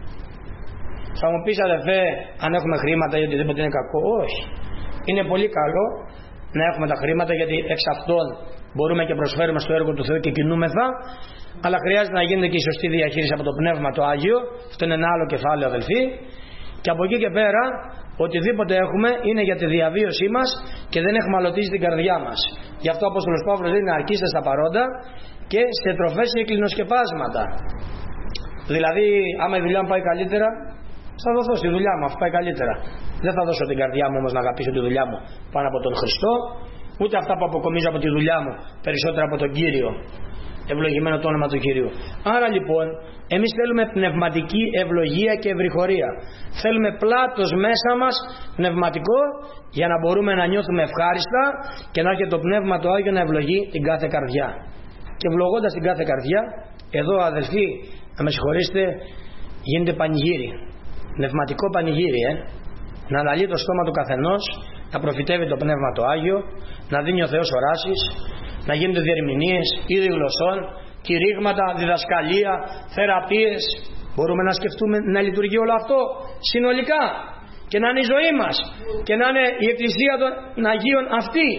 Θα μου πεις αδερφέ, αν έχουμε χρήματα ή οτιδήποτε είναι κακό? Όχι. Είναι πολύ καλό να έχουμε τα χρήματα, γιατί εξ αυτών μπορούμε και προσφέρουμε στο έργο του Θεού και κινούμεθα. Αλλά χρειάζεται να γίνεται και η σωστή διαχείριση από το Πνεύμα το Άγιο. Αυτό είναι ένα άλλο κεφάλαιο, αδελφοί. Και από εκεί και πέρα, οτιδήποτε έχουμε είναι για τη διαβίωσή μας και δεν έχουμε αλωτίσει την καρδιά μας. Γι' αυτό ο Απόστολος Παύλος λέει να αρκείστε στα παρόντα και σε τροφές και κλινοσκεπάσματα. Δηλαδή, άμα η δουλειά μου πάει καλύτερα, θα δοθώ στη δουλειά μου, αφού πάει καλύτερα. Δεν θα δώσω την καρδιά μου όμως να αγαπήσω τη δουλειά μου πάνω από τον Χριστό, ούτε αυτά που αποκομίζω από τη δουλειά μου περισσότερα από τον Κύριο. Ευλογημένο το όνομα του Κυρίου. Άρα λοιπόν, εμείς θέλουμε πνευματική ευλογία και ευρυχωρία. Θέλουμε πλάτος μέσα μας πνευματικό, για να μπορούμε να νιώθουμε ευχάριστα και να έρχεται το Πνεύμα το Άγιο να ευλογεί την κάθε καρδιά. Και ευλογώντας την κάθε καρδιά, εδώ αδελφοί, να με συγχωρήσετε, γίνεται πανηγύρι. Πνευματικό πανηγύρι, ε. Να αναλύει το στόμα του καθενός, να προφητεύει το Πνεύμα το Άγιο, να δίνει ο Θεός οράσεις, να γίνονται διερμηνίες, είδη γλωσσών, κηρύγματα, διδασκαλία, θεραπείες. Μπορούμε να σκεφτούμε να λειτουργεί όλο αυτό συνολικά και να είναι η ζωή μας και να είναι η Εκκλησία των Αγίων αυτή.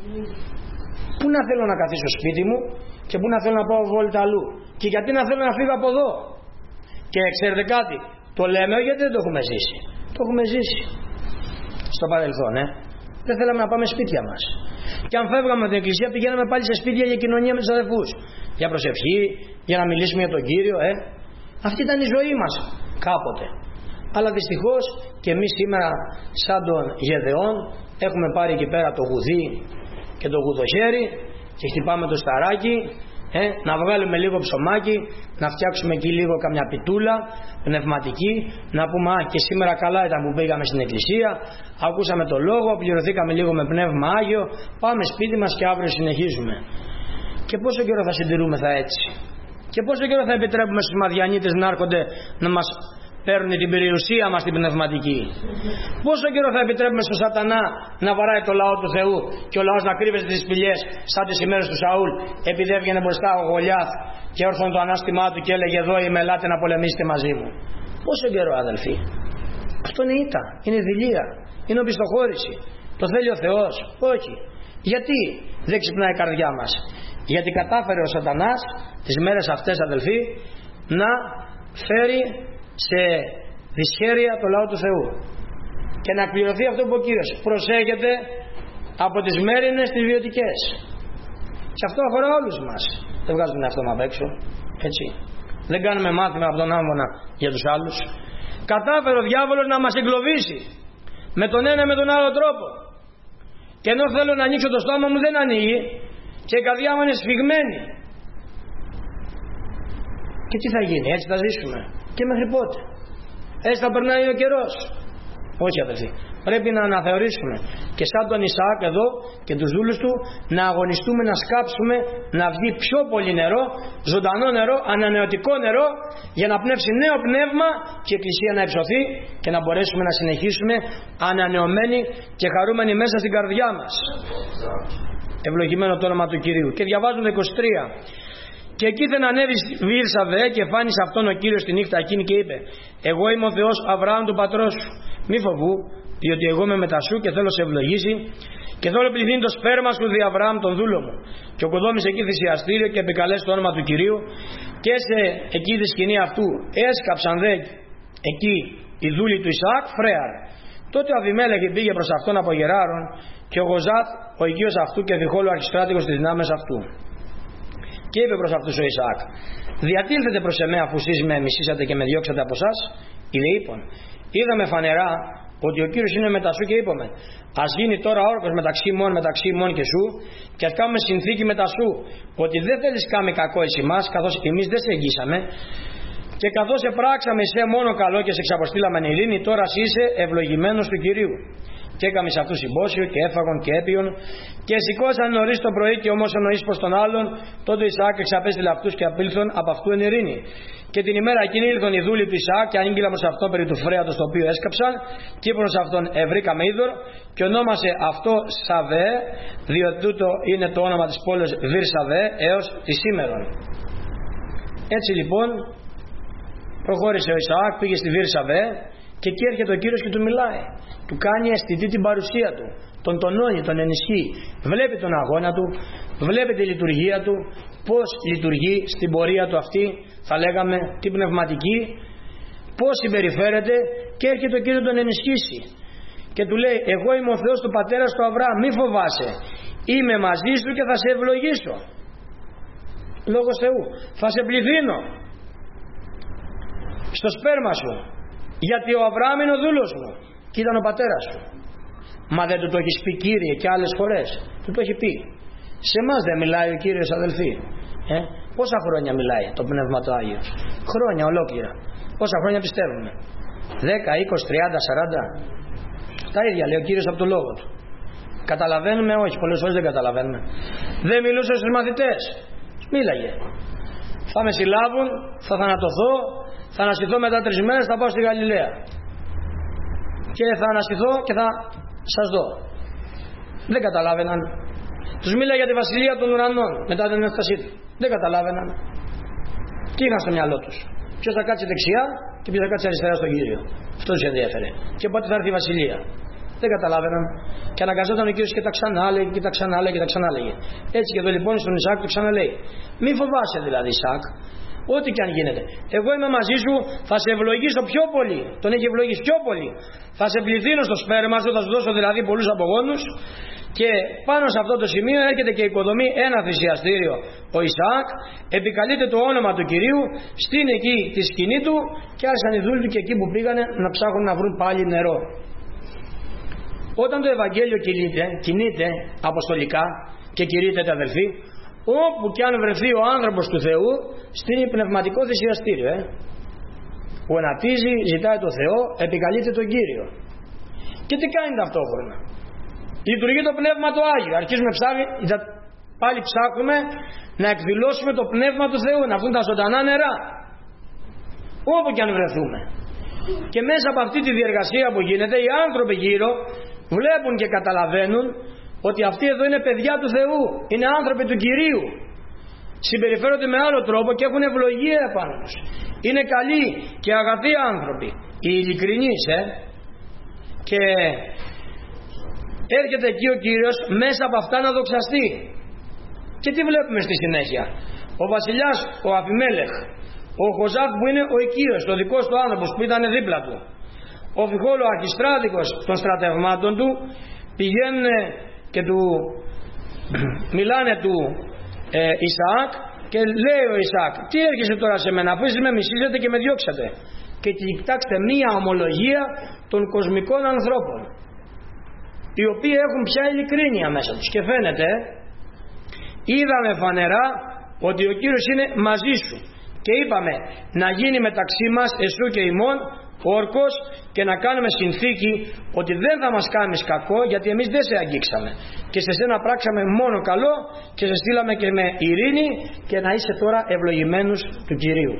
Πού να θέλω να καθίσω σπίτι μου και πού να θέλω να πάω βόλτα αλλού, και γιατί να θέλω να φύγω από εδώ? Και ξέρετε κάτι, το λέμε γιατί δεν το έχουμε ζήσει. Το έχουμε ζήσει στο παρελθόν, ε. Δεν θέλαμε να πάμε σπίτια μας. Και αν φεύγαμε από την Εκκλησία, πηγαίναμε πάλι σε σπίτια για κοινωνία με τους αδελφούς. Για προσευχή, για να μιλήσουμε για τον Κύριο, ε. Αυτή ήταν η ζωή μας κάποτε. Αλλά δυστυχώς και εμείς σήμερα, σαν τον Γεδεών, έχουμε πάρει εκεί πέρα το γουδί και το γουδοχέρι και χτυπάμε το σταράκι, ε, να βγάλουμε λίγο ψωμάκι, να φτιάξουμε εκεί λίγο καμιά πιτούλα πνευματική, να πούμε α, και σήμερα καλά ήταν που πήγαμε στην Εκκλησία, ακούσαμε το λόγο, πληρωθήκαμε λίγο με Πνεύμα Άγιο, πάμε σπίτι μας και αύριο συνεχίζουμε. Και πόσο καιρό θα συντηρούμεθα έτσι? Και πόσο καιρό θα επιτρέπουμε στους Μαδιανίτες να έρχονται να μας παίρνουν την περιουσία μας την πνευματική? Πόσο καιρό θα επιτρέπουμε στον Σατανά να βαράει το λαό του Θεού και ο λαός να κρύβεται στις σπηλιές σαν τις ημέρες του Σαούλ, επειδή έβγαινε μπροστά ο Γολιάθ και όρθωνε το ανάστημά του και έλεγε εδώ είμαι, ελάτε να πολεμήσετε μαζί μου? Πόσο καιρό, αδελφοί? Αυτό είναι ήττα, είναι δειλία, είναι οπισθοχώρηση. Το θέλει ο Θεός? Όχι. Γιατί δεν ξυπνάει η καρδιά μας? Γιατί κατάφερε ο Σατανάς τις μέρες αυτές, αδελφοί, να φέρει σε δυσχέρεια το λαό του Θεού και να εκπληρωθεί αυτό που ο Κύριος προσέχεται από τις μέρινες τις βιωτικές. Και αυτό αφορά όλους μας. Δεν βγάζουμε αυτό απ' έξω, έτσι. Δεν κάνουμε μάθημα από τον άμμονα για τους άλλους. Κατάφερε ο διάβολος να μας εγκλωβίσει με τον ένα με τον άλλο τρόπο, και ενώ θέλω να ανοίξω το στόμα μου δεν ανοίγει και η καρδιά μου είναι σφιγμένη. Και τι θα γίνει? Έτσι θα ζήσουμε? Και μέχρι πότε? Έτσι θα περνάει ο καιρός? Όχι, αδελφοί. Πρέπει να αναθεωρήσουμε και σαν τον Ισαάκ εδώ και τους δούλους του να αγωνιστούμε να σκάψουμε, να βγει πιο πολύ νερό, ζωντανό νερό, ανανεωτικό νερό, για να πνεύσει νέο πνεύμα και η Εκκλησία να υψωθεί και να μπορέσουμε να συνεχίσουμε ανανεωμένοι και χαρούμενοι μέσα στην καρδιά μας. Ευλογημένο το όνομα του Κυρίου. Και διαβάζουμε είκοσι τρία. Και εκεί δεν ανέβη Βήρσαβε και φάνησε αυτόν ο Κύριος τη νύχτα εκείνη και είπε: εγώ είμαι ο Θεός Αβραάμ του πατρός σου. Μη φοβού, διότι εγώ είμαι μετά σου και θέλω σε ευλογήσει και θέλω πληθύνει το σπέρμα σου δι' Αβραάμ τον δούλο μου. Και οκοδόμησε εκεί θυσιαστήριο και επικαλέσει το όνομα του Κυρίου, και σε εκεί τη σκηνή αυτού έσκαψαν δε εκεί οι δούλοι του Ισαάκ φρέαρ. Τότε ο Αβιμέλεχ πήγε προς αυτόν από Γεράρων, και ο Γοζάθ ο οικείος αυτού και διχόλου αρχιστράτηγος της δυνάμεις αυτού. Και είπε προς αυτούς ο Ισαάκ: διατήλθετε προς εμέ, αφού εσείς με μισήσατε και με διώξατε από εσάς, Είδε είπαν, είδαμε φανερά ότι ο Κύριος είναι μετασού και είπαμε, ας γίνει τώρα όρκος μεταξύ μόν, μεταξύ μόν και σου, και ας κάνουμε συνθήκη μετασού, ότι δεν θέλεις κάμε κακό εις εμάς, καθώς εμείς δεν σε εγγύσαμε, και καθώς επράξαμε σε μόνο καλό και σε εξαποστήλαμε ειρήνη, τώρα εσύ είσαι ευλογημένος του Κυρίου. Και έκαμε σε αυτούς συμπόσιο και έφαγον και έπιον, και σηκώσαν νωρίς το πρωί, και όμως εννοείς προς τον άλλον, τότε Ισαάκ εξαπέστειλε αυτούς και απήλθον από αυτού εν ειρήνη. Και την ημέρα εκείνη ήλθον οι δούλοι του Ισαάκ και ανήγγυλαν προς αυτόν περί του φρέατος το οποίο έσκαψαν, και είπαν σε αυτόν, ευρήκαμε είδωρ, και ονόμασε αυτό Σαβέ, διότι τούτο είναι το όνομα της πόλης Βυρσαβέ έως τη σήμερον. Έτσι λοιπόν προχώρησε ο Ισαάκ, πήγε στη Βυρσαβέ, και εκεί έρχεται ο Κύριος και του μιλάει. Του κάνει αισθητή την παρουσία του, τον τονώνει, τον ενισχύει. Βλέπει τον αγώνα του, βλέπει τη λειτουργία του, πώς λειτουργεί στην πορεία του αυτή, θα λέγαμε την πνευματική, πώς συμπεριφέρεται, και έρχεται ο Κύριος τον ενισχύσει. Και του λέει, εγώ είμαι ο Θεός του πατέρα του Αβραάμ, μη φοβάσαι, είμαι μαζί σου και θα σε ευλογήσω. Λόγος Θεού, θα σε πληθύνω στο σπέρμα σου, γιατί ο Αβραάμ είναι ο δούλος μου και ήταν ο πατέρας σου. Μα δεν του το έχεις πει, Κύριε, και άλλες φορές? Του το έχει πει. Σε εμάς δεν μιλάει ο Κύριος, αδελφοί? Ε? Πόσα χρόνια μιλάει το Πνεύμα του Άγιος? Χρόνια ολόκληρα. Πόσα χρόνια πιστεύουμε? δέκα, είκοσι, τριάντα, σαράντα? Τα ίδια λέει ο Κύριος από το λόγο του. Καταλαβαίνουμε? Όχι, πολλές φορές δεν καταλαβαίνουμε. Δεν μιλούσε στους μαθητές? Μίλαγε. Θα με συλλάβουν, θα θανατωθώ, θα αναστηθώ μετά τρεις μέρες, θα πάω στη Γαλιλαία και θα αναστηθώ και θα σας δω. Δεν καταλάβαιναν. Τους μίλαγε για τη βασιλεία των ουρανών μετά την έφτασή του. Δεν καταλάβαιναν. Τι είχαν στο μυαλό τους? Ποιος θα κάτσει δεξιά και ποιος θα κάτσει αριστερά στον Κύριο? Αυτό τους ενδιέφερε. Και πότε θα έρθει η βασιλεία? Δεν καταλάβαιναν. Και αναγκαζόταν ο Κύριος και τα ξανάλεγε και τα ξανάλεγε και τα ξανάλεγε. Έτσι και εδώ λοιπόν στον Ισαάκ του ξαναλέει, μη φοβάσαι δηλαδή, Ισαάκ, ό,τι και αν γίνεται. Εγώ είμαι μαζί σου, θα σε ευλογήσω πιο πολύ. Τον έχει ευλογήσει πιο πολύ. Θα σε πληθύνω στο σπέρμα σου, θα σου δώσω δηλαδή πολλούς απογόνους. Και πάνω σε αυτό το σημείο έρχεται και οικοδομεί ένα θυσιαστήριο ο Ισαάκ, επικαλείται το όνομα του Κυρίου, στείνει εκεί τη σκηνή του, και άρχισαν οι δούλοι του και εκεί που πήγανε να ψάχνουν να βρουν πάλι νερό. Όταν το Ευαγγέλιο κινείται, κινείται αποστολικά και κηρύττεται, αδελφοί, όπου και αν βρεθεί ο άνθρωπος του Θεού, στείνει πνευματικό θυσιαστήριο. Ε. Γονατίζει, ζητάει το Θεό, επικαλείται τον Κύριο. Και τι κάνει ταυτόχρονα? Λειτουργεί το Πνεύμα του Άγιο. Αρχίζουμε ψάχνει, πάλι ψάχνουμε να εκδηλώσουμε το Πνεύμα του Θεού, να βγουν τα ζωντανά νερά. Όπου και αν βρεθούμε. Και μέσα από αυτή τη διεργασία που γίνεται, οι άνθρωποι γύρω βλέπουν και καταλαβαίνουν ότι αυτοί εδώ είναι παιδιά του Θεού, είναι άνθρωποι του Κυρίου, συμπεριφέρονται με άλλο τρόπο και έχουν ευλογία επάνω τους, είναι καλοί και αγαθοί άνθρωποι, οι ειλικρινείς. ε? Και έρχεται εκεί ο Κύριος μέσα από αυτά να δοξαστεί. Και τι βλέπουμε στη συνέχεια? Ο βασιλιάς ο Αφιμέλεχ, ο Χοζάφ που είναι ο οικείος, ο δικός του άνθρωπος που ήταν δίπλα του, ο Φιχόλ ο αρχιστράτηγος των στρατευμάτων του, πηγαίνουν και του μιλάνε του ε, Ισαάκ, και λέει ο Ισαάκ, τι έρχεσαι τώρα σε μένα, αφού εσείς με μισήσετε και με διώξατε? Και κοιτάξτε, μία ομολογία των κοσμικών ανθρώπων, οι οποίοι έχουν πια ειλικρίνεια μέσα τους, και φαίνεται είδαμε φανερά ότι ο Κύριος είναι μαζί σου, και είπαμε να γίνει μεταξύ μας εσού και ημών όρκος, και να κάνουμε συνθήκη ότι δεν θα μας κάνεις κακό, γιατί εμείς δεν σε αγγίξαμε και σε σένα πράξαμε μόνο καλό και σε στείλαμε και με ειρήνη, και να είσαι τώρα ευλογημένους του Κυρίου.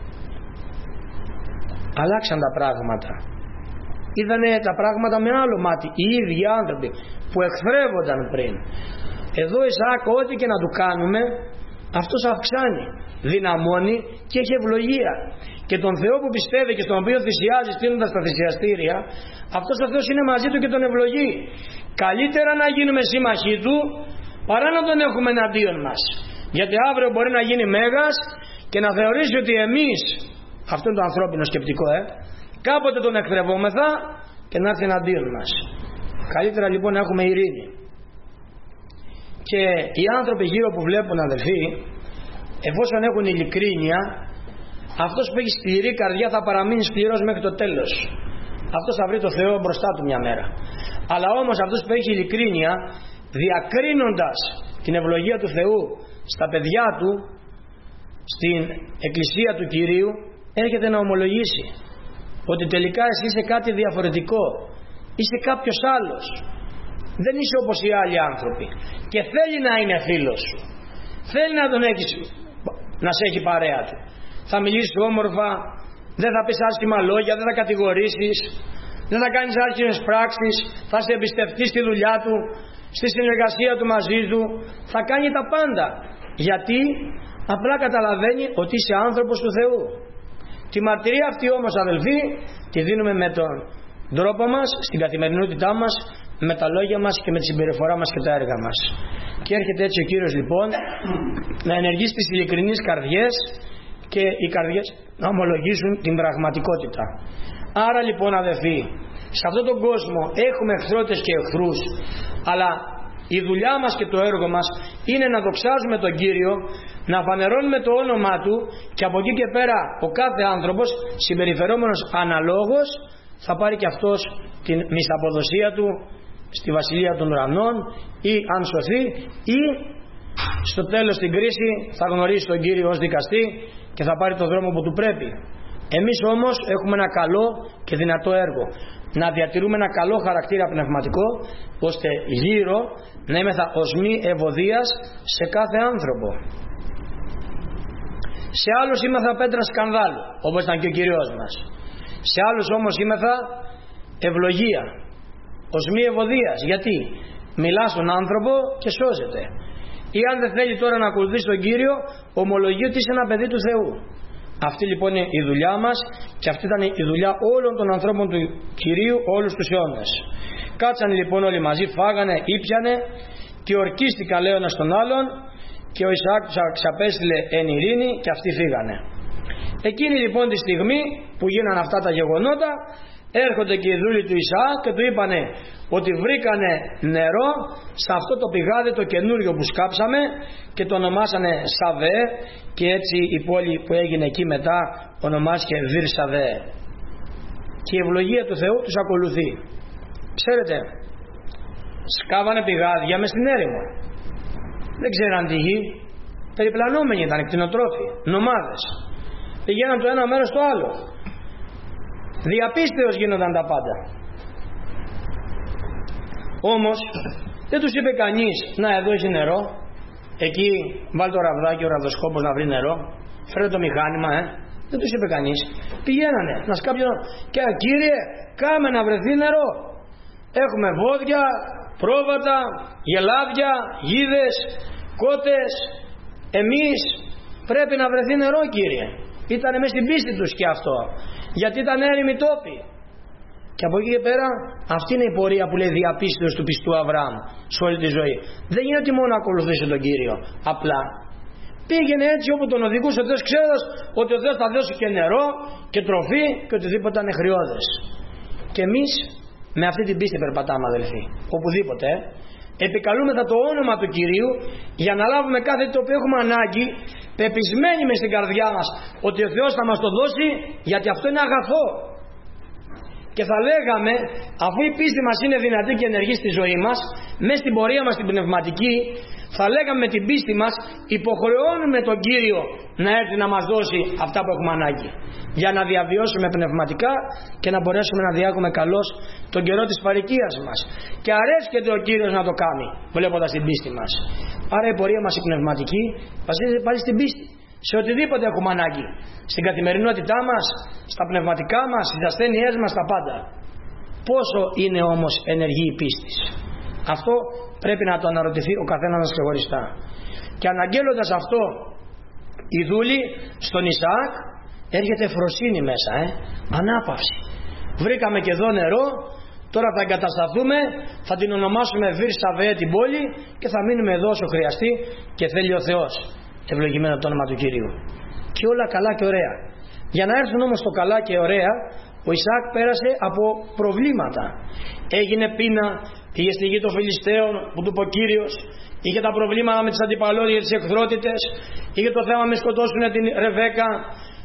Αλλάξαν τα πράγματα. Είδανε τα πράγματα με άλλο μάτι οι ίδιοι άνθρωποι που εχθρεύονταν πριν. Εδώ Ισαάκ ό,τι και να του κάνουμε, αυτός αυξάνει, δυναμώνει και έχει ευλογία. Και τον Θεό που πιστεύει και στον οποίο θυσιάζει στείνοντας τα θυσιαστήρια, αυτός ο Θεός είναι μαζί του και τον ευλογεί. Καλύτερα να γίνουμε σύμμαχοί του παρά να τον έχουμε εναντίον μας, γιατί αύριο μπορεί να γίνει μέγας και να θεωρήσει ότι εμείς, αυτό είναι το ανθρώπινο σκεπτικό, ε, κάποτε τον εχθρευόμεθα και να έρθει εναντίον μας. Καλύτερα λοιπόν να έχουμε ειρήνη. Και οι άνθρωποι γύρω που βλέπουν, αδελφοί, εφόσον έχουν ειλικρίνεια, Αυτός που έχει σκληρή καρδιά θα παραμείνει σκληρός μέχρι το τέλος. Αυτός θα βρει το Θεό μπροστά του μια μέρα. Αλλά όμως αυτός που έχει ειλικρίνεια, διακρίνοντας την ευλογία του Θεού στα παιδιά του, στην εκκλησία του Κυρίου, έρχεται να ομολογήσει ότι τελικά εσύ είσαι κάτι διαφορετικό, είσαι κάποιος άλλος, δεν είσαι όπως οι άλλοι άνθρωποι, και θέλει να είναι φίλος σου, θέλει να τον έχεις, να σε έχει παρέα του. Θα μιλήσεις όμορφα, δεν θα πεις άσχημα λόγια, δεν θα κατηγορήσεις, δεν θα κάνεις άσχημες πράξεις, θα σε εμπιστευτεί στη δουλειά του, στη συνεργασία του μαζί του, θα κάνει τα πάντα. Γιατί απλά καταλαβαίνει ότι είσαι άνθρωπος του Θεού. Τη μαρτυρία αυτή όμως, αδελφοί, τη δίνουμε με τον τρόπο μας, στην καθημερινότητά μας, με τα λόγια μας και με τη συμπεριφορά μας και τα έργα μας. Και έρχεται έτσι ο Κύριος λοιπόν να ενεργήσει τις ειλικρινείς καρδιές και οι καρδιές να ομολογήσουν την πραγματικότητα. Άρα λοιπόν, αδελφοί, σε αυτόν τον κόσμο έχουμε εχθρότητες και εχθρούς, αλλά η δουλειά μας και το έργο μας είναι να δοξάζουμε τον Κύριο, να φανερώνουμε το όνομά Του, και από εκεί και πέρα ο κάθε άνθρωπος, συμπεριφερόμενος αναλόγως, θα πάρει και αυτός την μισθαποδοσία του στη Βασιλεία των Ουρανών, ή αν σωθεί, ή στο τέλος στην κρίση θα γνωρίσει τον Κύριο ως δικαστή και θα πάρει το δρόμο που του πρέπει. Εμείς όμως έχουμε ένα καλό και δυνατό έργο, να διατηρούμε ένα καλό χαρακτήρα πνευματικό, ώστε γύρω να είμεθα οσμοί ευωδίας σε κάθε άνθρωπο. Σε άλλους είμεθα πέτρα σκανδάλου, όπως ήταν και ο Κύριος μας. Σε άλλους όμως είμεθα ευλογία, οσμοί ευωδίας. Γιατί μιλά στον άνθρωπο και σώζεται. Ή αν δεν θέλει τώρα να ακολουθήσει τον Κύριο, ομολογεί ότι είσαι ένα παιδί του Θεού. Αυτή λοιπόν είναι η δουλειά μας, και αυτή ήταν η δουλειά όλων των ανθρώπων του Κυρίου όλους τους αιώνες. Κάτσανε λοιπόν όλοι μαζί, φάγανε, ήπιανε και ορκίστηκαν λέει ένας τον άλλον, και ο Ισαάκ τους ξαπέστειλε εν ειρήνη και αυτοί φύγανε. Εκείνη λοιπόν τη στιγμή που γίνανε αυτά τα γεγονότα, έρχονται και οι δούλοι του Ισαάκ και του είπανε ότι βρήκανε νερό σε αυτό το πηγάδι το καινούριο που σκάψαμε, και το ονομάσανε Σαβέ, και έτσι η πόλη που έγινε εκεί μετά ονομάστηκε Βυρ Σαβέ. Και η ευλογία του Θεού τους ακολουθεί. Ξέρετε, σκάβανε πηγάδια μες στην έρημο, δεν ξέραν τη γη, περιπλανόμενοι ήταν, κτηνοτρόφοι, νομάδες, πηγαίναν το ένα μέρος στο άλλο, διαπίστεως γίνονταν τα πάντα. Όμως δεν τους είπε κανείς, να εδώ έχει νερό, εκεί βάλει το ραβδάκι ο ραβδοσκόπος να βρει νερό, φέρε το μηχάνημα, ε. δεν τους είπε κανείς. Πηγαίνανε να σκάψουν, και Κύριε, κάμε να βρεθεί νερό, έχουμε βόδια, πρόβατα, γελάδια, γίδες, κότες, εμείς πρέπει να βρεθεί νερό, Κύριε. Ήτανε μέσα στην πίστη τους και αυτό, γιατί ήταν έρημοι τόποι. Και από εκεί και πέρα, αυτή είναι η πορεία που λέει διαπίστεως του πιστού Αβραάμ σε όλη τη ζωή. Δεν είναι ότι μόνο ακολουθήσει τον Κύριο, απλά πήγαινε έτσι όπου τον οδηγούσε ο Θεός, ξέροντας ότι ο Θεός θα δώσει και νερό και τροφή και οτιδήποτε ανεχριώδες. Και εμείς με αυτή την πίστη περπατάμε, αδελφοί, οπουδήποτε. Επικαλούμεθα το όνομα του Κυρίου για να λάβουμε κάθε το οποίο έχουμε ανάγκη, πεπισμένοι μες στην καρδιά μας ότι ο Θεός θα μας το δώσει, γιατί αυτό είναι αγαθό. Και θα λέγαμε, αφού η πίστη μας είναι δυνατή και ενεργή στη ζωή μας, μέσα στην πορεία μας την πνευματική, θα λέγαμε με την πίστη μας υποχρεώνουμε τον Κύριο να έρθει να μας δώσει αυτά που έχουμε ανάγκη, για να διαβιώσουμε πνευματικά και να μπορέσουμε να διάγουμε καλώς τον καιρό της παροικίας μας. Και αρέσκεται ο Κύριος να το κάνει, βλέποντας την πίστη μας. Άρα η πορεία μας η πνευματική βασίζεται πάλι στην πίστη, σε οτιδήποτε έχουμε ανάγκη, στην καθημερινότητά μας, στα πνευματικά μας, στις ασθένειές μας, τα πάντα. Πόσο είναι όμως ενεργή η πίστη? Αυτό πρέπει να το αναρωτηθεί ο καθένας μας ξεχωριστά. Και αναγγέλλοντας αυτό η δούλη στον Ισαάκ, έρχεται φροσύνη μέσα, ε? ανάπαυση. Βρήκαμε και εδώ νερό, τώρα θα εγκατασταθούμε, θα την ονομάσουμε Βυρ Σαβέ την πόλη, και θα μείνουμε εδώ όσο χρειαστεί και θέλει ο Θεός. Ευλογημένο το όνομα του Κυρίου. Και όλα καλά και ωραία. Για να έρθουν όμως το καλά και ωραία, ο Ισαάκ πέρασε από προβλήματα. Έγινε πείνα, πήγε στη γη των Φιλιστέων που του είπε ο Κύριος, είχε τα προβλήματα με τις αντιπαλότητες, τις εχθρότητες, είχε το θέμα με σκοτώσουν την Ρεβέκα,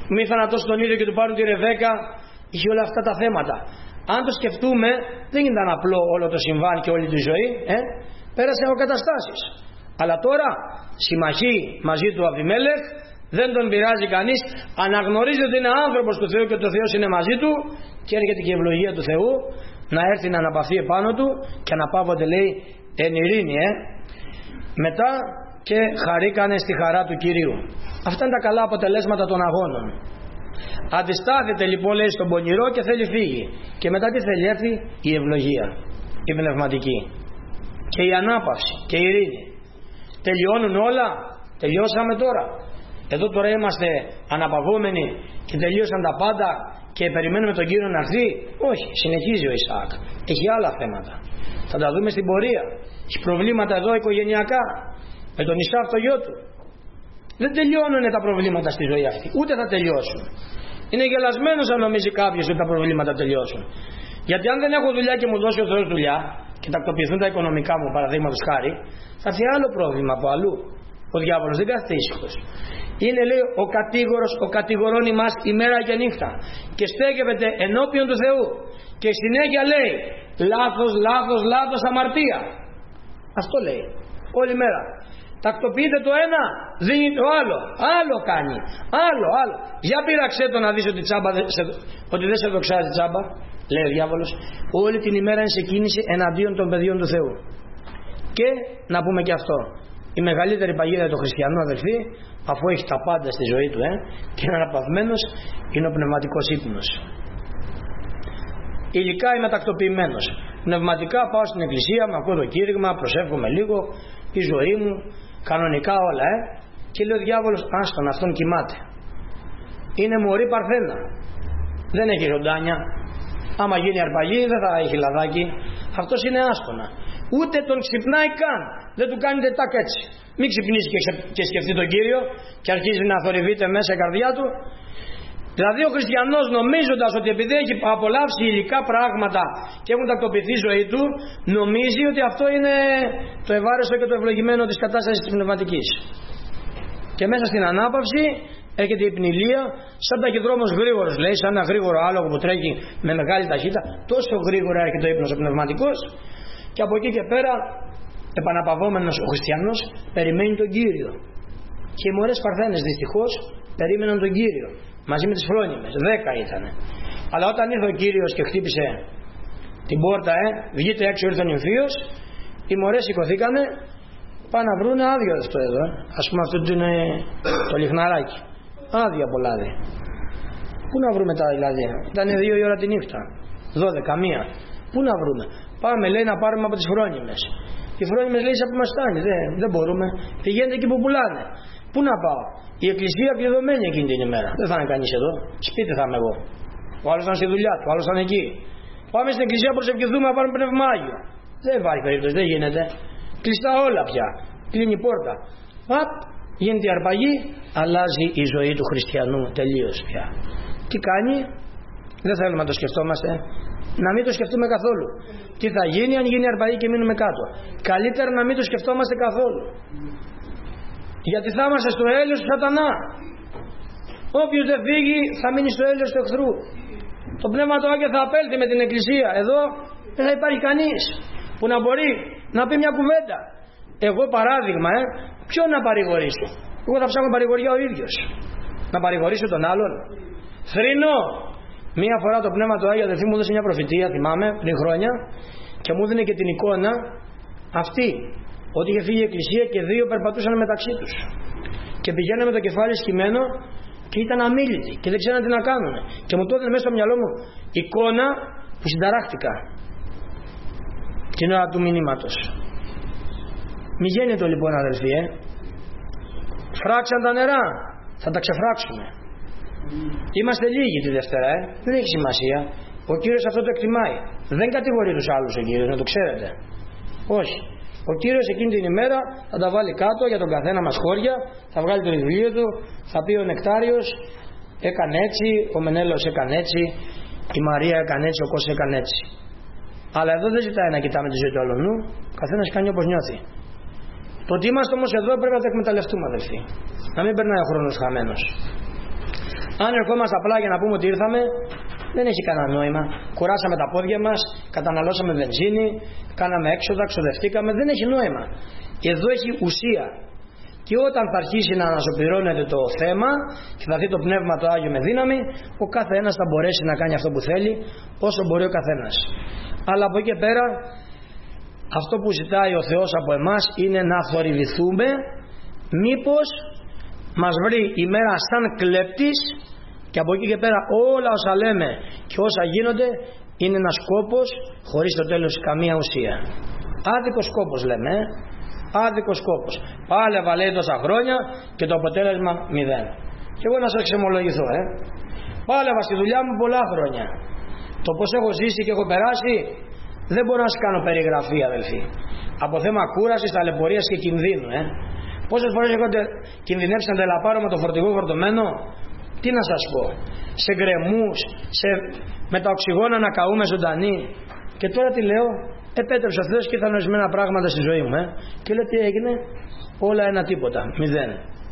μη θανατώσουν τον ίδιο και του πάρουν τη Ρεβέκα, είχε όλα αυτά τα θέματα. Αν το σκεφτούμε, δεν ήταν απλό όλο το συμβάν και όλη τη ζωή, ε? Πέρασε από καταστάσεις. Αλλά τώρα συμμαχεί μαζί του Αβιμέλεχ, δεν τον πειράζει κανείς, αναγνωρίζει ότι είναι άνθρωπος του Θεού και ότι ο Θεός είναι μαζί του, και έρχεται και η ευλογία του Θεού να έρθει να αναπαυθεί επάνω του και αναπαύονται, λέει, εν ειρήνη, ε? Μετά και χαρήκανε στη χαρά του Κυρίου. Αυτά είναι τα καλά αποτελέσματα των αγώνων. Αντιστάθεται λοιπόν, λέει, στον πονηρό και θέλει φύγει. Και μετά τι θέλει? Έρθει η ευλογία, η πνευματική και η ανάπαυση και η ειρήνη. Τελειώνουν όλα? Τελειώσαμε τώρα? Εδώ τώρα είμαστε αναπαυόμενοι και τελείωσαν τα πάντα και περιμένουμε τον Κύριο να έρθει? Όχι, συνεχίζει ο Ισαάκ, έχει άλλα θέματα, θα τα δούμε στην πορεία. Έχει προβλήματα εδώ οικογενειακά με τον Ισαάκ το γιο του. Δεν τελειώνουν τα προβλήματα στη ζωή αυτή, ούτε θα τελειώσουν. Είναι γελασμένος αν νομίζει κάποιος ότι τα προβλήματα τελειώσουν. Γιατί αν δεν έχω δουλειά και μου δώσει ο Θεός δουλειά και τακτοποιηθούν τα οικονομικά μου, παραδείγματος χάρη, θα έρθει άλλο πρόβλημα από αλλού. Ο διάβολος δεν κάθεται ήσυχος. Είναι, λέει, ο κατήγορος, ο κατηγορώνει μας ημέρα και νύχτα και στέκευεται ενώπιον του Θεού και συνέχεια λέει λάθος, λάθος, λάθος, αμαρτία. Αυτό λέει όλη μέρα. Τακτοποιείται το ένα, δίνει το άλλο, άλλο κάνει, άλλο, άλλο. Για πείραξέ το να δεις ότι, τσάμπα, ότι δεν σε δοξάζει τσάμπα, λέει ο διάβολος. Όλη την ημέρα είναι σε κίνηση εναντίον των παιδιών του Θεού. Και να πούμε και αυτό, η μεγαλύτερη παγίδα του χριστιανού, αδελφοί, αφού έχει τα πάντα στη ζωή του, ε, και είναι αναπαυμένος, είναι ο πνευματικός ύπνος. Υλικά είμαι τακτοποιημένος. Πνευματικά πάω στην εκκλησία, με ακούω το κήρυγμα, προσεύχομαι λίγο, η ζωή μου, κανονικά όλα, ε. Και λέει ο διάβολος, άστον, αυτόν κοιμάται. Είναι μωρή παρθένα. Δεν έχει ζωντάνια. Άμα γίνει αρπαγή δεν θα έχει λαδάκι. Αυτός είναι άστονα. Ούτε τον ξυπνάει καν. Δεν του κάνετε τάκ έτσι. Μην ξυπνήσει και, και σκεφτεί τον Κύριο και αρχίζει να θορυβείται μέσα η καρδιά του. Δηλαδή ο χριστιανός, νομίζοντας ότι επειδή έχει απολαύσει υλικά πράγματα και έχουν τακτοποιηθεί η ζωή του, νομίζει ότι αυτό είναι το ευάρεστο και το ευλογημένο της κατάστασης της πνευματικής. Και μέσα στην ανάπαυση έρχεται η πνηλία, σαν ταχυδρόμος γρήγορος, λέει, σαν ένα γρήγορο άλογο που τρέχει με μεγάλη ταχύτητα. Τόσο γρήγορα έρχεται ο ύπνος ο πνευματικός, και από εκεί και πέρα, επαναπαυόμενος ο χριστιανός περιμένει τον Κύριο. Και οι μωρές παρθένες δυστυχώς περίμεναν τον Κύριο μαζί με τις φρόνιμες, δέκα ήτανε. Αλλά όταν ήρθε ο Κύριος και χτύπησε την πόρτα, ε, βγείτε έξω, ήρθε ο νυμφίος, οι μωρές σηκωθήκανε, πάνε να βρούνε άδειο αυτό εδώ, ε. Ας πούμε αυτό είναι το λιχναράκι, άδεια από λάδι. Πού να βρούμε τα λάδια? Ήταν δύο η ώρα τη νύχτα, δώδεκα, μία. Πού να βρούμε? Πάμε, λέει, να πάρουμε από τις φρόνιμες. Οι φρόνιμες, λέει, σε που μας φτάνει, δεν, δεν μπορούμε. Πηγαίνετε εκεί που πουλάνε. Πού να πάω? Η εκκλησία κλειδωμένη εκείνη την ημέρα. Δεν θα είναι κανείς εδώ. Σπίτι θα είμαι εγώ. Ο άλλος θα είναι στη δουλειά του, ο άλλος θα είναι εκεί. Πάμε στην εκκλησία να προσευχηθούμε να πάρουμε πνεύμα Άγιο. Δεν υπάρχει περίπτωση, δεν γίνεται. Κλειστά όλα πια. Κλείνει η πόρτα. Παπ, γίνεται η αρπαγή, αλλάζει η ζωή του χριστιανού τελείως πια. Τι κάνει? Δεν θέλουμε να το σκεφτόμαστε. Να μην το σκεφτούμε καθόλου. Τι θα γίνει αν γίνει αρπαγή και μείνουμε κάτω? Καλύτερα να μην το σκεφτόμαστε καθόλου. Γιατί θα είμαστε στο έλεος του σατανά. Όποιος δεν φύγει θα μείνει στο έλεος του εχθρού. Το Πνεύμα του Άγιο θα απέλθει με την εκκλησία. Εδώ δεν θα υπάρχει κανείς που να μπορεί να πει μια κουβέντα. Εγώ παράδειγμα, ε, ποιον να παρηγορήσω? Εγώ θα ψάχνω παρηγοριά ο ίδιος. Να παρηγορήσω τον άλλον? Θρηνώ. Μία φορά το Πνεύμα του Άγιο, αδελφοί, μου έδωσε μια προφητεία, θυμάμαι, πριν χρόνια, και μου έδινε και την εικόνα αυτή, ότι είχε φύγει η εκκλησία και δύο περπατούσαν μεταξύ τους και πηγαίνανε με το κεφάλι σκυμμένο και ήταν αμίλητοι και δεν ξέραν τι να κάνουν, και μου το έδινε μέσα στο μυαλό μου εικόνα που συνταράχτηκα την ώρα του μηνύματος. Μη γέννητο λοιπόν, αδελφοί, ε. Φράξαν τα νερά, θα τα ξεφράξουμε. Είμαστε λίγοι τη Δευτέρα, ε. Δεν έχει σημασία. Ο Κύριος αυτό το εκτιμάει. Δεν κατηγορεί τους άλλους ο Κύριος, να το ξέρετε. Όχι. Ο Κύριος εκείνη την ημέρα θα τα βάλει κάτω για τον καθένα μας χώρια, θα βγάλει το βιβλίο του, θα πει ο Νεκτάριος έκανε έτσι, ο Μενέλαος έκανε έτσι, η Μαρία έκανε έτσι, ο Κώστας έκανε έτσι. Αλλά εδώ δεν ζητάει να κοιτάμε τη ζωή του αλλονού, ο καθένας κάνει όπως νιώθει. Το ότι είμαστε όμως εδώ πρέπει να το εκμεταλλευτούμε, αδελφοί. Να μην περνάει ο χρόνος χαμένος. Αν ερχόμαστε απλά για να πούμε ότι ήρθαμε, δεν έχει κανένα νόημα. Κουράσαμε τα πόδια μας, καταναλώσαμε βενζίνη, κάναμε έξοδα, ξοδευτήκαμε, δεν έχει νόημα. Εδώ έχει ουσία. Και όταν θα αρχίσει να ανασωπηρώνεται το θέμα και θα δει το Πνεύμα το Άγιο με δύναμη, ο κάθε ένας θα μπορέσει να κάνει αυτό που θέλει, όσο μπορεί ο καθένας. Αλλά από εκεί και πέρα, αυτό που ζητάει ο Θεός από εμάς είναι να θορυβηθούμε, μήπως μας βρει η μέρα σαν κλέπτης και από εκεί και πέρα όλα όσα λέμε και όσα γίνονται είναι ένας κόπος χωρίς το τέλος καμία ουσία. Άδικος κόπος λέμε, ε? Άδικος κόπος. Πάλευα λέει τόσα χρόνια και το αποτέλεσμα μηδέν. Και εγώ να σας ξεμολογηθώ, ε? Πάλευα στη δουλειά μου πολλά χρόνια. Το πως έχω ζήσει και έχω περάσει δεν μπορώ να σας κάνω περιγραφή, αδελφοί. Από θέμα κούρασης, ταλαιπωρίας και κινδύνου, ε? Πόσες φορές έχετε κινδυνεύσει να τελαπάρω με το φορτηγό φορτωμένο? Τι να σας πω, σε γκρεμούς, σε... με τα οξυγόνα να καούμε ζωντανοί. Και τώρα τι λέω, επέτρεψε ο Θεός και ήρθαν ορισμένα πράγματα στη ζωή μου, ε? Και λέω τι έγινε, όλα ένα τίποτα, μηδέν.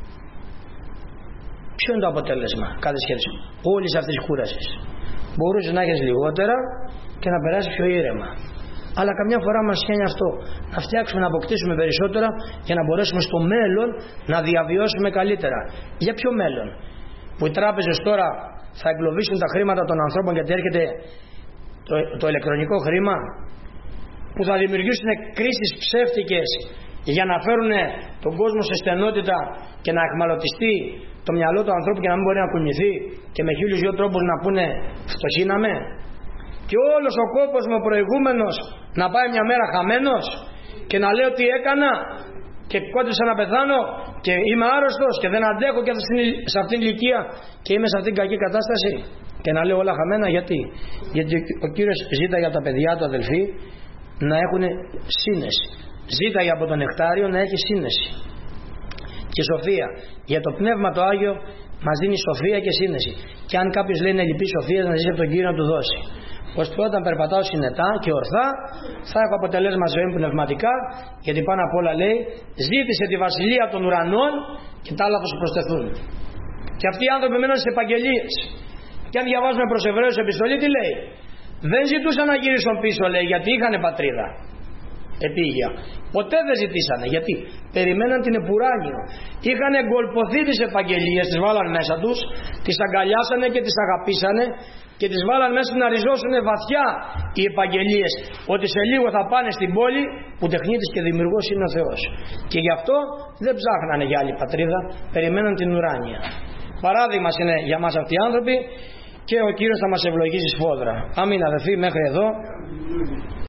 Ποιο είναι το αποτέλεσμα κάθε σχέση όλης αυτής της κούρασης? Μπορούσε να έχεις λιγότερα και να περάσει πιο ήρεμα. Αλλά καμιά φορά μας πιάνει αυτό, να φτιάξουμε, να αποκτήσουμε περισσότερα για να μπορέσουμε στο μέλλον να διαβιώσουμε καλύτερα. Για ποιο μέλλον? Που οι τράπεζες τώρα θα εγκλωβίσουν τα χρήματα των ανθρώπων γιατί έρχεται το, το ηλεκτρονικό χρήμα, που θα δημιουργήσουν κρίσεις ψεύτικες για να φέρουν τον κόσμο σε στενότητα και να εχμαλωτιστεί το μυαλό του ανθρώπου και να μην μπορεί να κουνηθεί και με χίλιους δυο τρόπους να πούνε φτωχήναμε. Και όλος ο κόπος μου προηγούμενος να πάει μια μέρα χαμένος και να λέω τι έκανα και κόντυψα να πεθάνω και είμαι άρρωστος και δεν αντέχω και σε αυτήν την ηλικία και είμαι σε αυτήν την κακή κατάσταση και να λέω όλα χαμένα. Γιατί? Γιατί ο Κύριος ζήταγε από τα παιδιά του, αδελφοί, να έχουν σύνεση. Ζήταγε από τον νεκτάριο να έχει σύνεση και σοφία. Για το Πνεύμα το Άγιο μας δίνει σοφία και σύνεση. Και αν κάποιος λέει να λυπεί σοφία, να ζήσει από τον Κύριο να του δώσει. Ώστε όταν περπατάω συνετά και ορθά θα έχω αποτελέσμα ζωή μου πνευματικά, γιατί πάνω απ' όλα λέει ζήτησε τη βασιλεία των ουρανών και τα άλλα θα σου προσθεθούν. Και αυτοί οι άνθρωποι μένουν στις επαγγελίες. Και αν διαβάζουμε προς Εβραίους επιστολή, τι λέει? Δεν ζητούσαν να γυρίσουν πίσω, λέει, γιατί είχαν πατρίδα επίγεια. Ποτέ δεν ζητήσανε. Γιατί? Περιμέναν την επουράνιο. Είχαν εγκολποθεί τις επαγγελίες, τις βάλαν μέσα τους, τις αγκαλιάσανε και τις αγαπήσανε και τις βάλαν μέσα να ριζώσουν βαθιά οι επαγγελίες, ότι σε λίγο θα πάνε στην πόλη που τεχνίτης και δημιουργός είναι ο Θεός. Και γι' αυτό δεν ψάχνανε για άλλη πατρίδα, περιμέναν την ουράνια. Παράδειγμα είναι για μας αυτοί οι άνθρωποι και ο Κύριος θα μας ευλογήσει σφόδρα. Αμήν, αδελφοί, μέχρι εδώ.